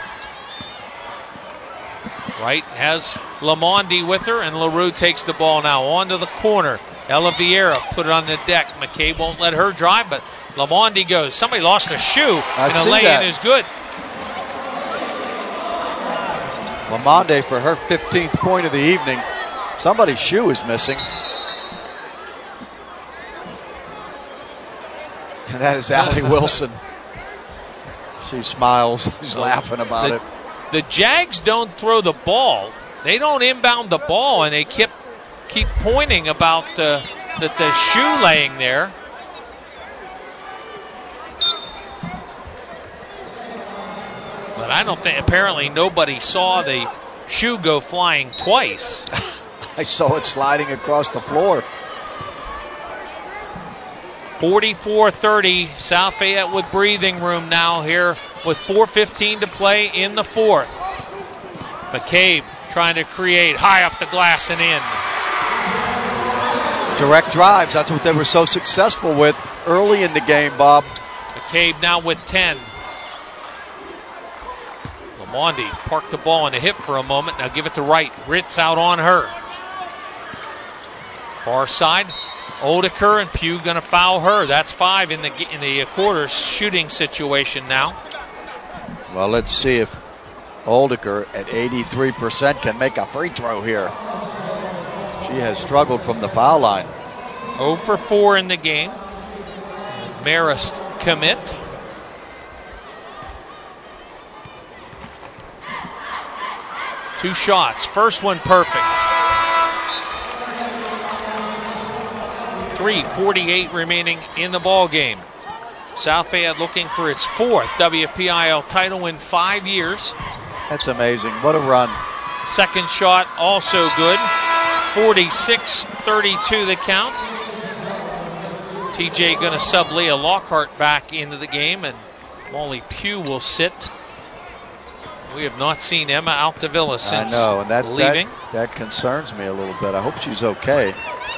Wright has Lamondi with her, and LaRue takes the ball now onto the corner. Ella Vieira put it on the deck. McCabe won't let her drive, but Lamondi goes. Somebody lost a shoe, I and a lay-in is good. Lamonde for her fifteenth point of the evening. Somebody's shoe is missing. And that is Allie Wilson. She smiles. She's laughing about the, it. The Jags don't throw the ball. They don't inbound the ball, and they keep, keep pointing about uh, that the shoe laying there. But I don't think, apparently nobody saw the shoe go flying twice. I saw it sliding across the floor. forty-four thirty, South Fayette with breathing room now here with four fifteen to play in the fourth. McCabe trying to create high off the glass and in. Direct drives, that's what they were so successful with early in the game, Bob. McCabe now with ten. Lamondi parked the ball on the hip for a moment. Now give it to Wright. Ritz out on her. Far side. Oldiker and Pugh going to foul her. That's five in the in the quarter shooting situation now. Well, let's see if Oldiker at eighty-three percent can make a free throw here. She has struggled from the foul line. zero for four in the game. Marist commit. Two shots. First one perfect. three forty-eight remaining in the ball game. South Fayette looking for its fourth W P I L title in five years. That's amazing. What a run. Second shot also good. forty-six thirty-two the count. T J going to sub Leah Lockhart back into the game, and Molly Pugh will sit. We have not seen Emma Altavilla since I know, and that, leaving. That, that concerns me a little bit. I hope she's okay.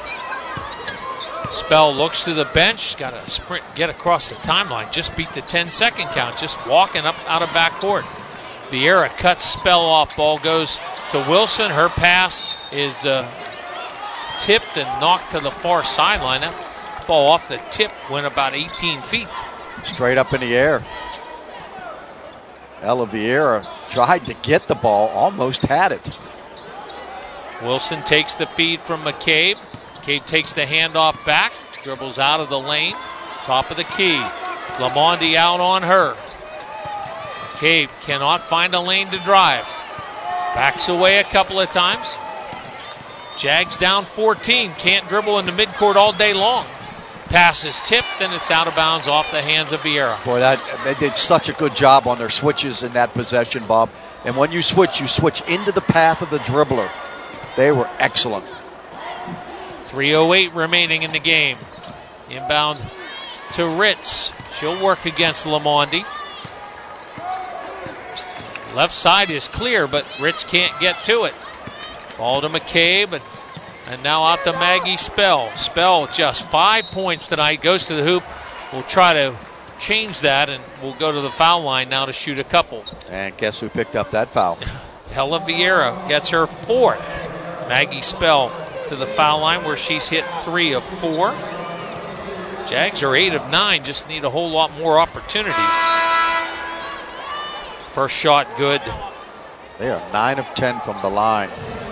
Spell looks to the bench. Got to sprint, get across the timeline. Just beat the ten second count. Just walking up out of backcourt. Vieira cuts Spell off. Ball goes to Wilson. Her pass is uh, tipped and knocked to the far sideline. That ball off the tip went about eighteen feet. Straight up in the air. Ella Vieira tried to get the ball, almost had it. Wilson takes the feed from McCabe. McCabe takes the handoff back, dribbles out of the lane, top of the key. Lamondi out on her. McCabe cannot find a lane to drive. Backs away a couple of times. Jags down fourteen, can't dribble in the midcourt all day long. Pass is tipped, and it's out of bounds off the hands of Vieira. Boy, that they did such a good job on their switches in that possession, Bob. And when you switch, you switch into the path of the dribbler. They were excellent. three oh eight remaining in the game. Inbound to Ritz. She'll work against Lamondi. Left side is clear, but Ritz can't get to it. Ball to McCabe, and, and now out to Maggie Spell. Spell just five points tonight, goes to the hoop. We'll try to change that, and we'll go to the foul line now to shoot a couple. And guess who picked up that foul? Hella Vieira gets her fourth. Maggie Spell to the foul line where she's hit three of four. Jags are eight of nine, just need a whole lot more opportunities. First shot good. They are nine of ten from the line.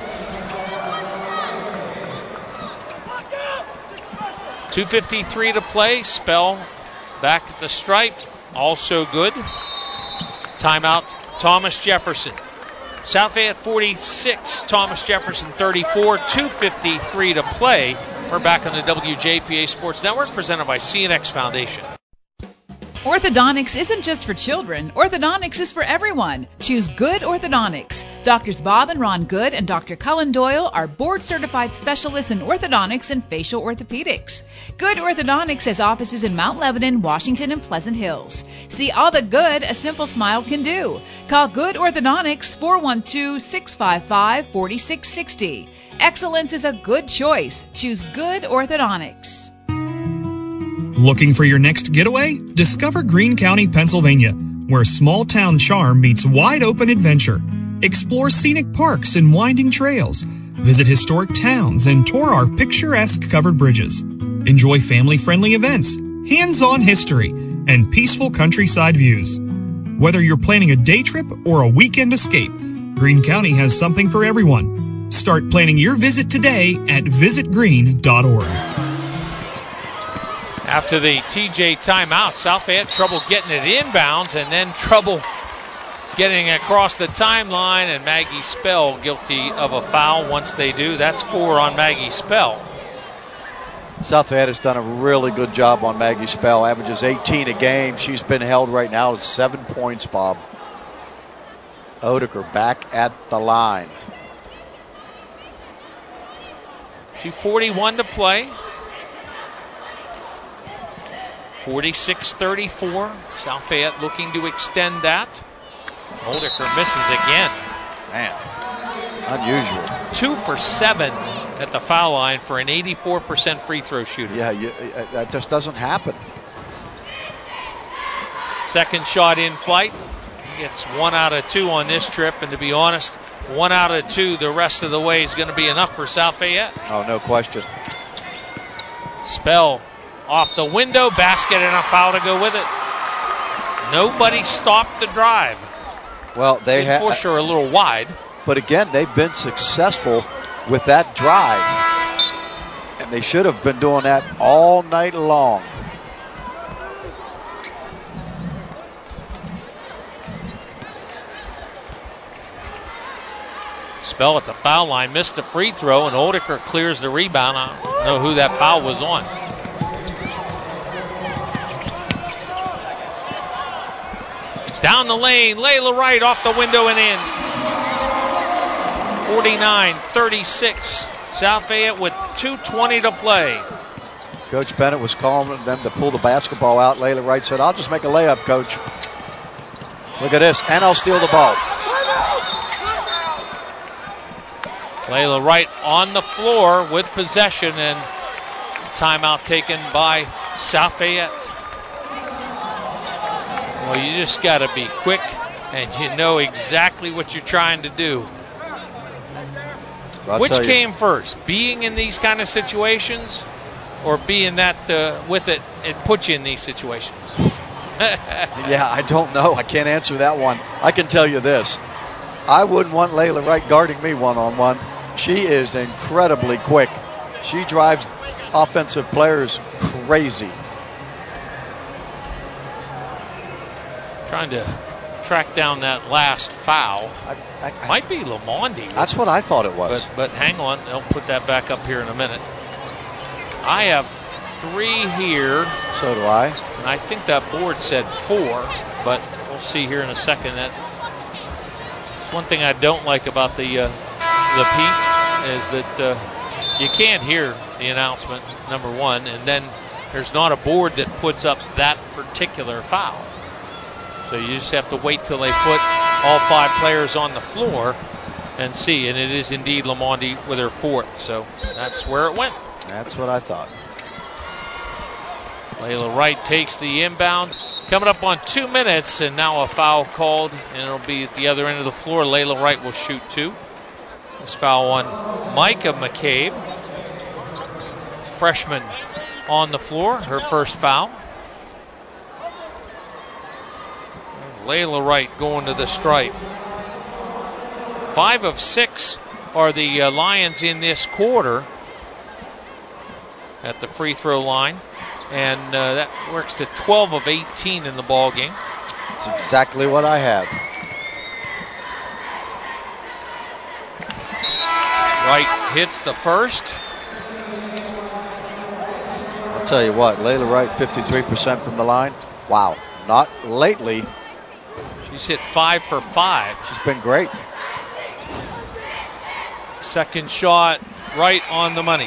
two fifty-three to play. Spell back at the stripe. Also good. Timeout, Thomas Jefferson. South Fayette forty-six, Thomas Jefferson thirty-four. two fifty-three to play. We're back on the W J P A Sports Network, presented by C N X Foundation. Orthodontics isn't just for children. Orthodontics is for everyone. Choose Good Orthodontics. Doctors Bob and Ron Good and Doctor Cullen Doyle are board-certified specialists in orthodontics and facial orthopedics. Good Orthodontics has offices in Mount Lebanon, Washington, and Pleasant Hills. See all the good a simple smile can do. Call Good Orthodontics four one two, six five five, four six six zero. Excellence is a good choice. Choose Good Orthodontics. Looking for your next getaway? Discover Greene County, Pennsylvania, where small-town charm meets wide-open adventure. Explore scenic parks and winding trails. Visit historic towns and tour our picturesque covered bridges. Enjoy family-friendly events, hands-on history, and peaceful countryside views. Whether you're planning a day trip or a weekend escape, Greene County has something for everyone. Start planning your visit today at visit greene dot org. After the T J timeout, South Fayette trouble getting it inbounds and then trouble getting across the timeline, and Maggie Spell guilty of a foul once they do. That's four on Maggie Spell. South Fayette has done a really good job on Maggie Spell. Averages eighteen a game. She's been held right now to seven points, Bob. Oedeker back at the line. two forty-one to play. forty-six thirty-four. South Fayette looking to extend that. Oedeker misses again. Man, unusual. Two for seven at the foul line for an eighty-four percent free throw shooter. Yeah, you, that just doesn't happen. Second shot in flight. Gets one out of two on this trip, and to be honest, one out of two the rest of the way is going to be enough for South Fayette. Oh, no question. Spell off the window, basket, and a foul to go with it. Nobody stopped the drive. Well, they have. For sure, a little wide. But again, they've been successful with that drive. And they should have been doing that all night long. Spell at the foul line, missed the free throw, and Oldiker clears the rebound. I don't know who that foul was on. Down the lane, Layla Wright off the window and in. forty-nine thirty-six. South Fayette with two twenty to play. Coach Bennett was calling them to pull the basketball out. Layla Wright said, I'll just make a layup, Coach. Look at this, and I'll steal the ball. Layla Wright on the floor with possession, and timeout taken by South Fayette. Well, you just got to be quick, and you know exactly what you're trying to do. I'll Which came you. first, being in these kind of situations or being that uh, with it, it put you in these situations? Yeah, I don't know. I can't answer that one. I can tell you this. I wouldn't want Layla Wright guarding me one-on-one. She is incredibly quick. She drives offensive players crazy. Trying to track down that last foul. I, I, Might be Lamondi. That's what I thought it was. But, but hang on, they'll put that back up here in a minute. I have three here. So do I. And I think that board said four, but we'll see here in a second. That one thing I don't like about the uh, the Pete is that uh, you can't hear the announcement, number one, and then there's not a board that puts up that particular foul. So you just have to wait till they put all five players on the floor and see. And it is indeed Lamondi with her fourth. So that's where it went. That's what I thought. Layla Wright takes the inbound. Coming up on two minutes, and now a foul called, and it'll be at the other end of the floor. Layla Wright will shoot two. This foul on Micah McCabe. Freshman on the floor, her first foul. Layla Wright going to the stripe. Five of six are the uh, Lions in this quarter at the free throw line. And uh, that works to twelve of eighteen in the ball game. That's exactly what I have. Wright hits the first. I'll tell you what, Layla Wright, fifty-three percent from the line. Wow, not lately. She's hit five for five. She's been great. Second shot right on the money.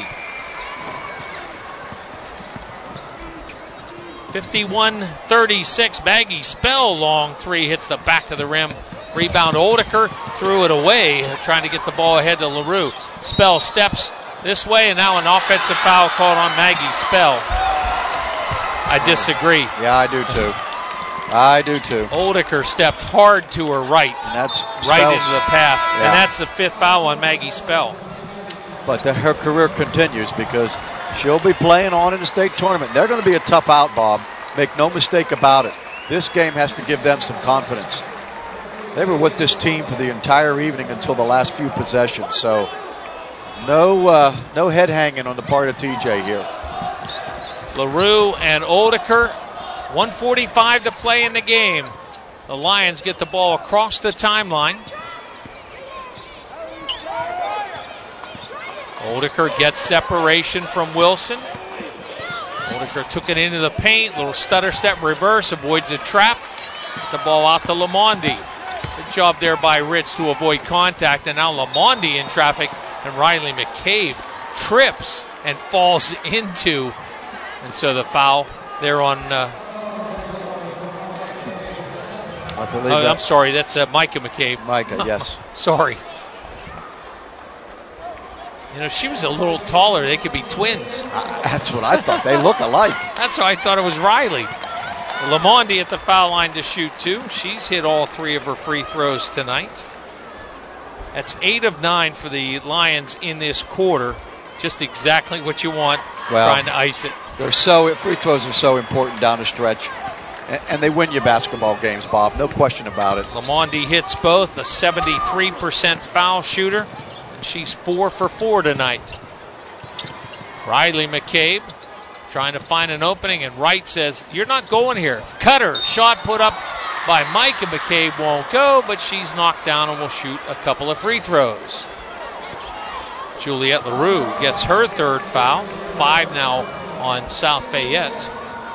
fifty-one thirty-six. Maggie Spell, long three, hits the back of the rim. Rebound Oldiker, threw it away, trying to get the ball ahead to LaRue. Spell steps this way, and now an offensive foul called on Maggie Spell. I disagree. Yeah, I do too. I do too. Oldiker stepped hard to her right. And that's right Spell's, into the path. Yeah. And that's the fifth foul on Maggie Spell. But the, her career continues because she'll be playing on in the state tournament. They're going to be a tough out, Bob. Make no mistake about it. This game has to give them some confidence. They were with this team for the entire evening until the last few possessions. So no, uh, no head hanging on the part of T J here. LaRue and Oldiker. one forty-five to play in the game. The Lions get the ball across the timeline. Oldiker gets separation from Wilson. Oldiker took it into the paint. Little stutter step reverse. Avoids a trap. The ball out to Lamondi. Good job there by Ritz to avoid contact. And now Lamondi in traffic. And Riley McCabe trips and falls into. And so the foul there on... Uh, I believe oh, that. I'm sorry. That's uh, Micah McCabe. Micah, yes. Sorry. You know, she was a little taller. They could be twins. Uh, that's what I thought. They look alike. That's why I thought it was Riley. Lamondi at the foul line to shoot two. She's hit all three of her free throws tonight. That's eight of nine for the Lions in this quarter. Just exactly what you want, well, trying to ice it. They're so free throws are so important down the stretch. And, and they win you basketball games, Bob. No question about it. Lamondi hits both, a seventy-three percent foul shooter. She's four for four tonight. Riley McCabe trying to find an opening, and Wright says, you're not going here. Cutter, shot put up by Micah McCabe won't go, but she's knocked down and will shoot a couple of free throws. Juliette LaRue gets her third foul. Five now on South Fayette.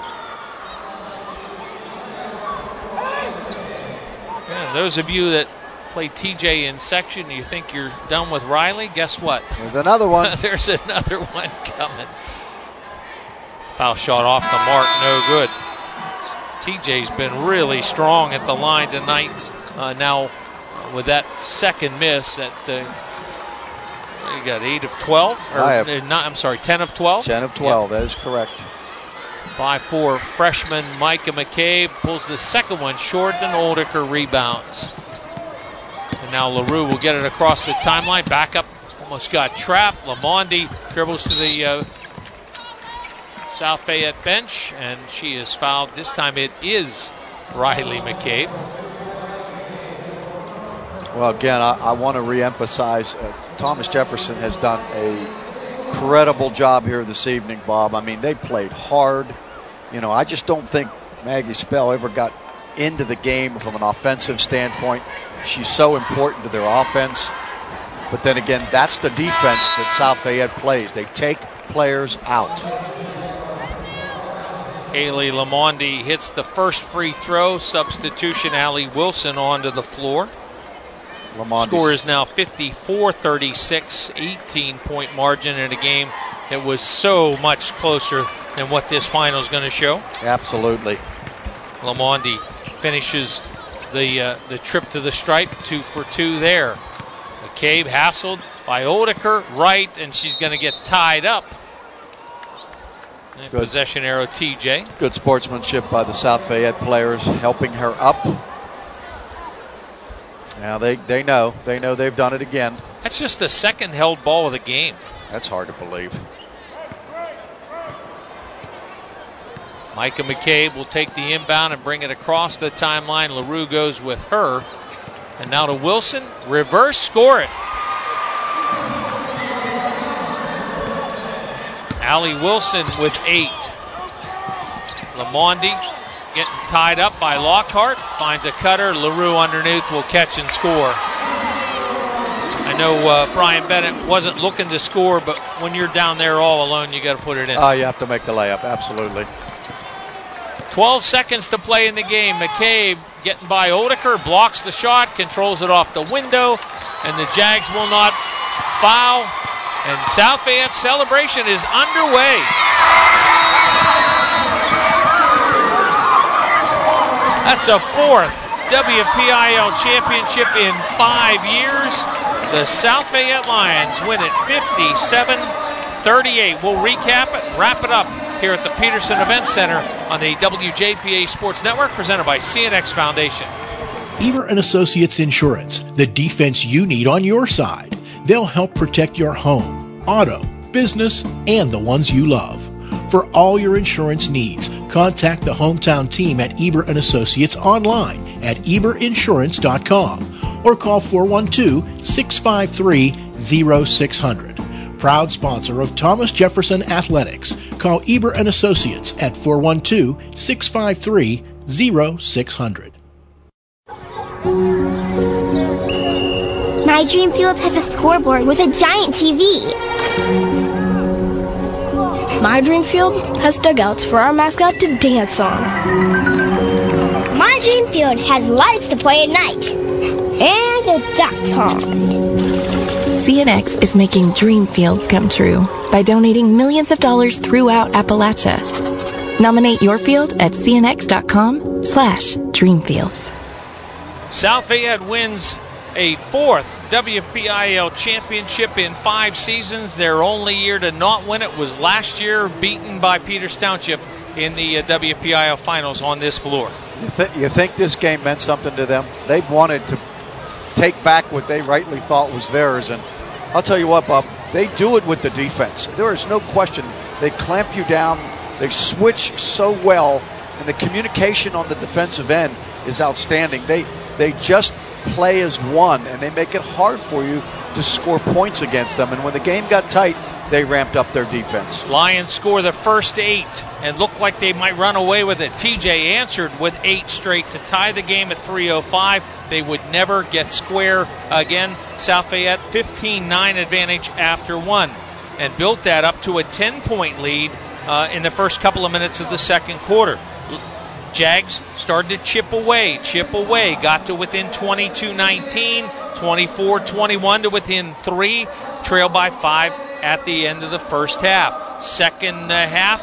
And those of you that play T J in section, you think you're done with Riley? Guess what? There's another one. There's another one coming. Foul shot off the mark, no good. T J's been really strong at the line tonight. Uh, now with that second miss, that uh, you got eight of twelve. Or, I have, uh, not, I'm sorry, ten of twelve. Ten of twelve. Yep. That is correct. five four freshman Micah McCabe pulls the second one short, and Oldiker rebounds. And now LaRue will get it across the timeline. Back up, almost got trapped. Lamondi dribbles to the uh, South Fayette bench, and she is fouled. This time it is Riley McCabe. Well, again, I, I want to reemphasize uh, Thomas Jefferson has done a incredible job here this evening, Bob. I mean, they played hard. You know, I just don't think Maggie Spell ever got into the game from an offensive standpoint. She's so important to their offense. But then again, that's the defense that South Fayette plays. They take players out. Haley Lamondi hits the first free throw. Substitution, Allie Wilson onto the floor. Lamondi's score is now fifty-four thirty-six, eighteen-point margin in a game that was so much closer than what this final is going to show. Absolutely. Lamondi finishes the uh, the trip to the stripe, two for two there. McCabe hassled by Oldiker, right, and she's going to get tied up. And possession arrow T J. Good sportsmanship by the South Fayette players, helping her up. Now they, they know. They know they've done it again. That's just the second held ball of the game. That's hard to believe. Micah McCabe will take the inbound and bring it across the timeline. LaRue goes with her. And now to Wilson. Reverse score it. Allie Wilson with eight. Lamondi getting tied up by Lockhart. Finds a cutter. LaRue underneath will catch and score. I know uh, Brian Bennett wasn't looking to score, but when you're down there all alone, you got to put it in. Oh, uh, you have to make the layup. Absolutely. twelve seconds to play in the game. McCabe getting by Oldiker, blocks the shot, controls it off the window, and the Jags will not foul. And South Fayette's celebration is underway. That's a fourth W P I L championship in five years. The South Fayette Lions win it fifty-seven thirty-eight. We'll recap it, wrap it up here at the Peterson Event Center on the W J P A Sports Network, presented by C N X Foundation. Eber and Associates Insurance, the defense you need on your side. They'll help protect your home, auto, business, and the ones you love. For all your insurance needs, contact the hometown team at Eber and Associates online at eber insurance dot com or call four one two, six five three, zero six zero zero. Proud sponsor of Thomas Jefferson Athletics. Call Eber and Associates at four one two, six five three, zero six zero zero. My Dream Field has a scoreboard with a giant T V. My Dream Field has dugouts for our mascot to dance on. My Dream Field has lights to play at night. And a duck pond. C N X is making dream fields come true by donating millions of dollars throughout Appalachia. Nominate your field at C N X dot com slash dreamfields. South Fayette wins a fourth W P I L championship in five seasons. Their only year to not win it was last year, beaten by Peters Township in the uh, W P I L finals on this floor. You, th- you think this game meant something to them? They wanted to take back what they rightly thought was theirs, and I'll tell you what, Bob, they do it with the defense. There is no question. They clamp you down. They switch so well, and the communication on the defensive end is outstanding. They they just play as one, and they make it hard for you to score points against them. And when the game got tight, they ramped up their defense. Lions score the first eight and look like they might run away with it. T J answered with eight straight to tie the game at three oh five. They would never get square again. South Fayette fifteen nine advantage after one, and built that up to a ten-point lead uh, in the first couple of minutes of the second quarter. Jags started to chip away, chip away, got to within twenty-two nineteen, twenty-four twenty-one to within three, trailed by five at the end of the first half. Second uh, half,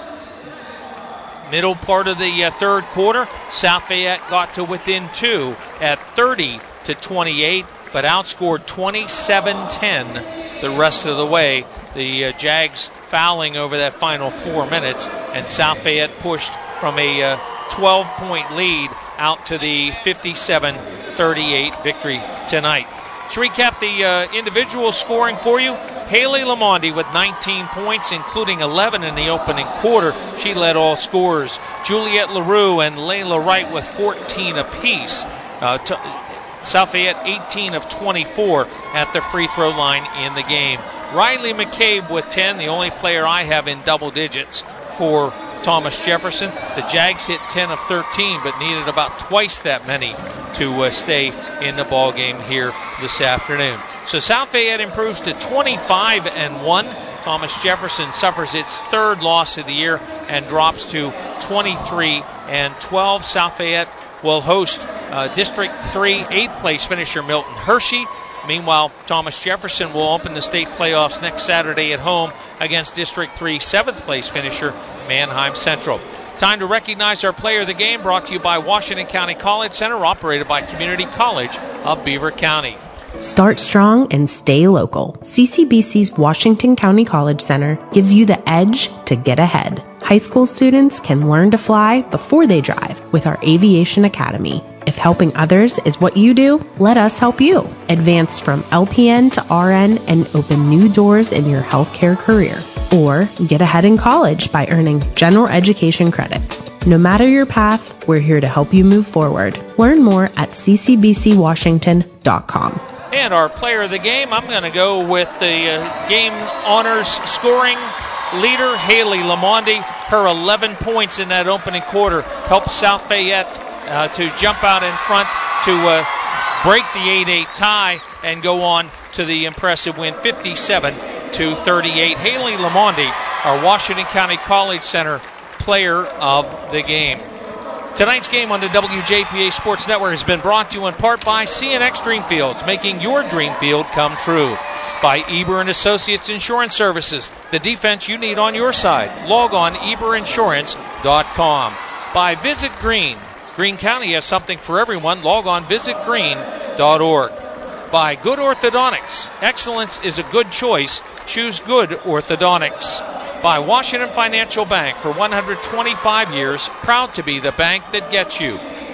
middle part of the uh, third quarter, South Fayette got to within two at thirty to twenty-eight, but outscored twenty-seven ten the rest of the way. The uh, Jags fouling over that final four minutes, and South Fayette pushed from a uh, twelve-point lead out to the fifty-seven thirty-eight victory tonight. To recap the uh, individual scoring for you, Haley Lamonde with nineteen points, including eleven in the opening quarter. She led all scorers. Juliette LaRue and Layla Wright with fourteen apiece. Uh, t- South Fayette eighteen of twenty-four at the free throw line in the game. Riley McCabe with ten, the only player I have in double digits for Thomas Jefferson. The Jags hit ten of thirteen, but needed about twice that many to uh, stay in the ball game here this afternoon. So South Fayette improves to twenty-five and one. Thomas Jefferson suffers its third loss of the year and drops to twenty-three and twelve. South Fayette will host uh, District three eighth place finisher Milton Hershey. Meanwhile, Thomas Jefferson will open the state playoffs next Saturday at home against District three seventh place finisher Manheim Central. Time to recognize our player of the game, brought to you by Washington County College Center, operated by Community College of Beaver County. Start strong and stay local. C C B C's Washington County College Center gives you the edge to get ahead. High school students can learn to fly before they drive with our Aviation Academy. If helping others is what you do, let us help you. Advance from L P N to R N and open new doors in your healthcare career. Or get ahead in college by earning general education credits. No matter your path, we're here to help you move forward. Learn more at c c b c washington dot com. And our player of the game, I'm going to go with the uh, game honors scoring leader, Haley Lamonde. Her eleven points in that opening quarter helped South Fayette uh, to jump out in front to uh, break the eight eight tie and go on to the impressive win, fifty-seven to thirty-eight. Haley Lamonde, our Washington County College Center player of the game. Tonight's game on the W J P A Sports Network has been brought to you in part by C N X Dream Fields, making your dream field come true. By Eber and Associates Insurance Services, the defense you need on your side. Log on eber insurance dot com. By Visit Green. Greene County has something for everyone. Log on visit green dot org. By Good Orthodontics. Excellence is a good choice. Choose Good Orthodontics. By Washington Financial Bank, for one hundred twenty-five years, proud to be the bank that gets you.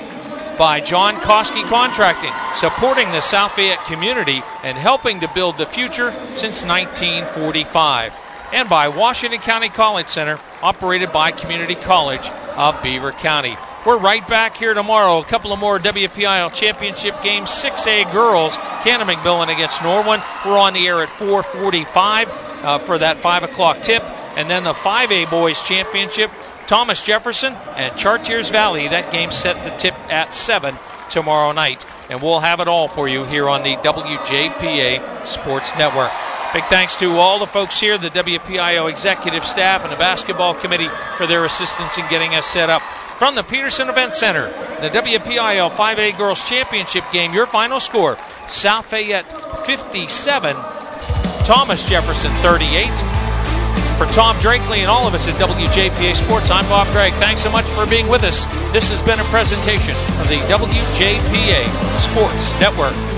By John Koski Contracting, supporting the South Fayette community and helping to build the future since nineteen forty-five. And by Washington County College Center, operated by Community College of Beaver County. We're right back here tomorrow. A couple of more W P I L championship games. six A girls, Cannon-McMillan against Norwin. We're on the air at four forty-five uh, for that five o'clock tip. And then the five A boys championship, Thomas Jefferson and Chartiers Valley. That game set to tip at seven tomorrow night. And we'll have it all for you here on the W J P A Sports Network. Big thanks to all the folks here, the W P I O executive staff and the basketball committee for their assistance in getting us set up. From the Peterson Event Center, the W P I L five A Girls Championship game, your final score, South Fayette fifty-seven, Thomas Jefferson thirty-eight. For Tom Drakely and all of us at W J P A Sports, I'm Bob Gregg. Thanks so much for being with us. This has been a presentation of the W J P A Sports Network.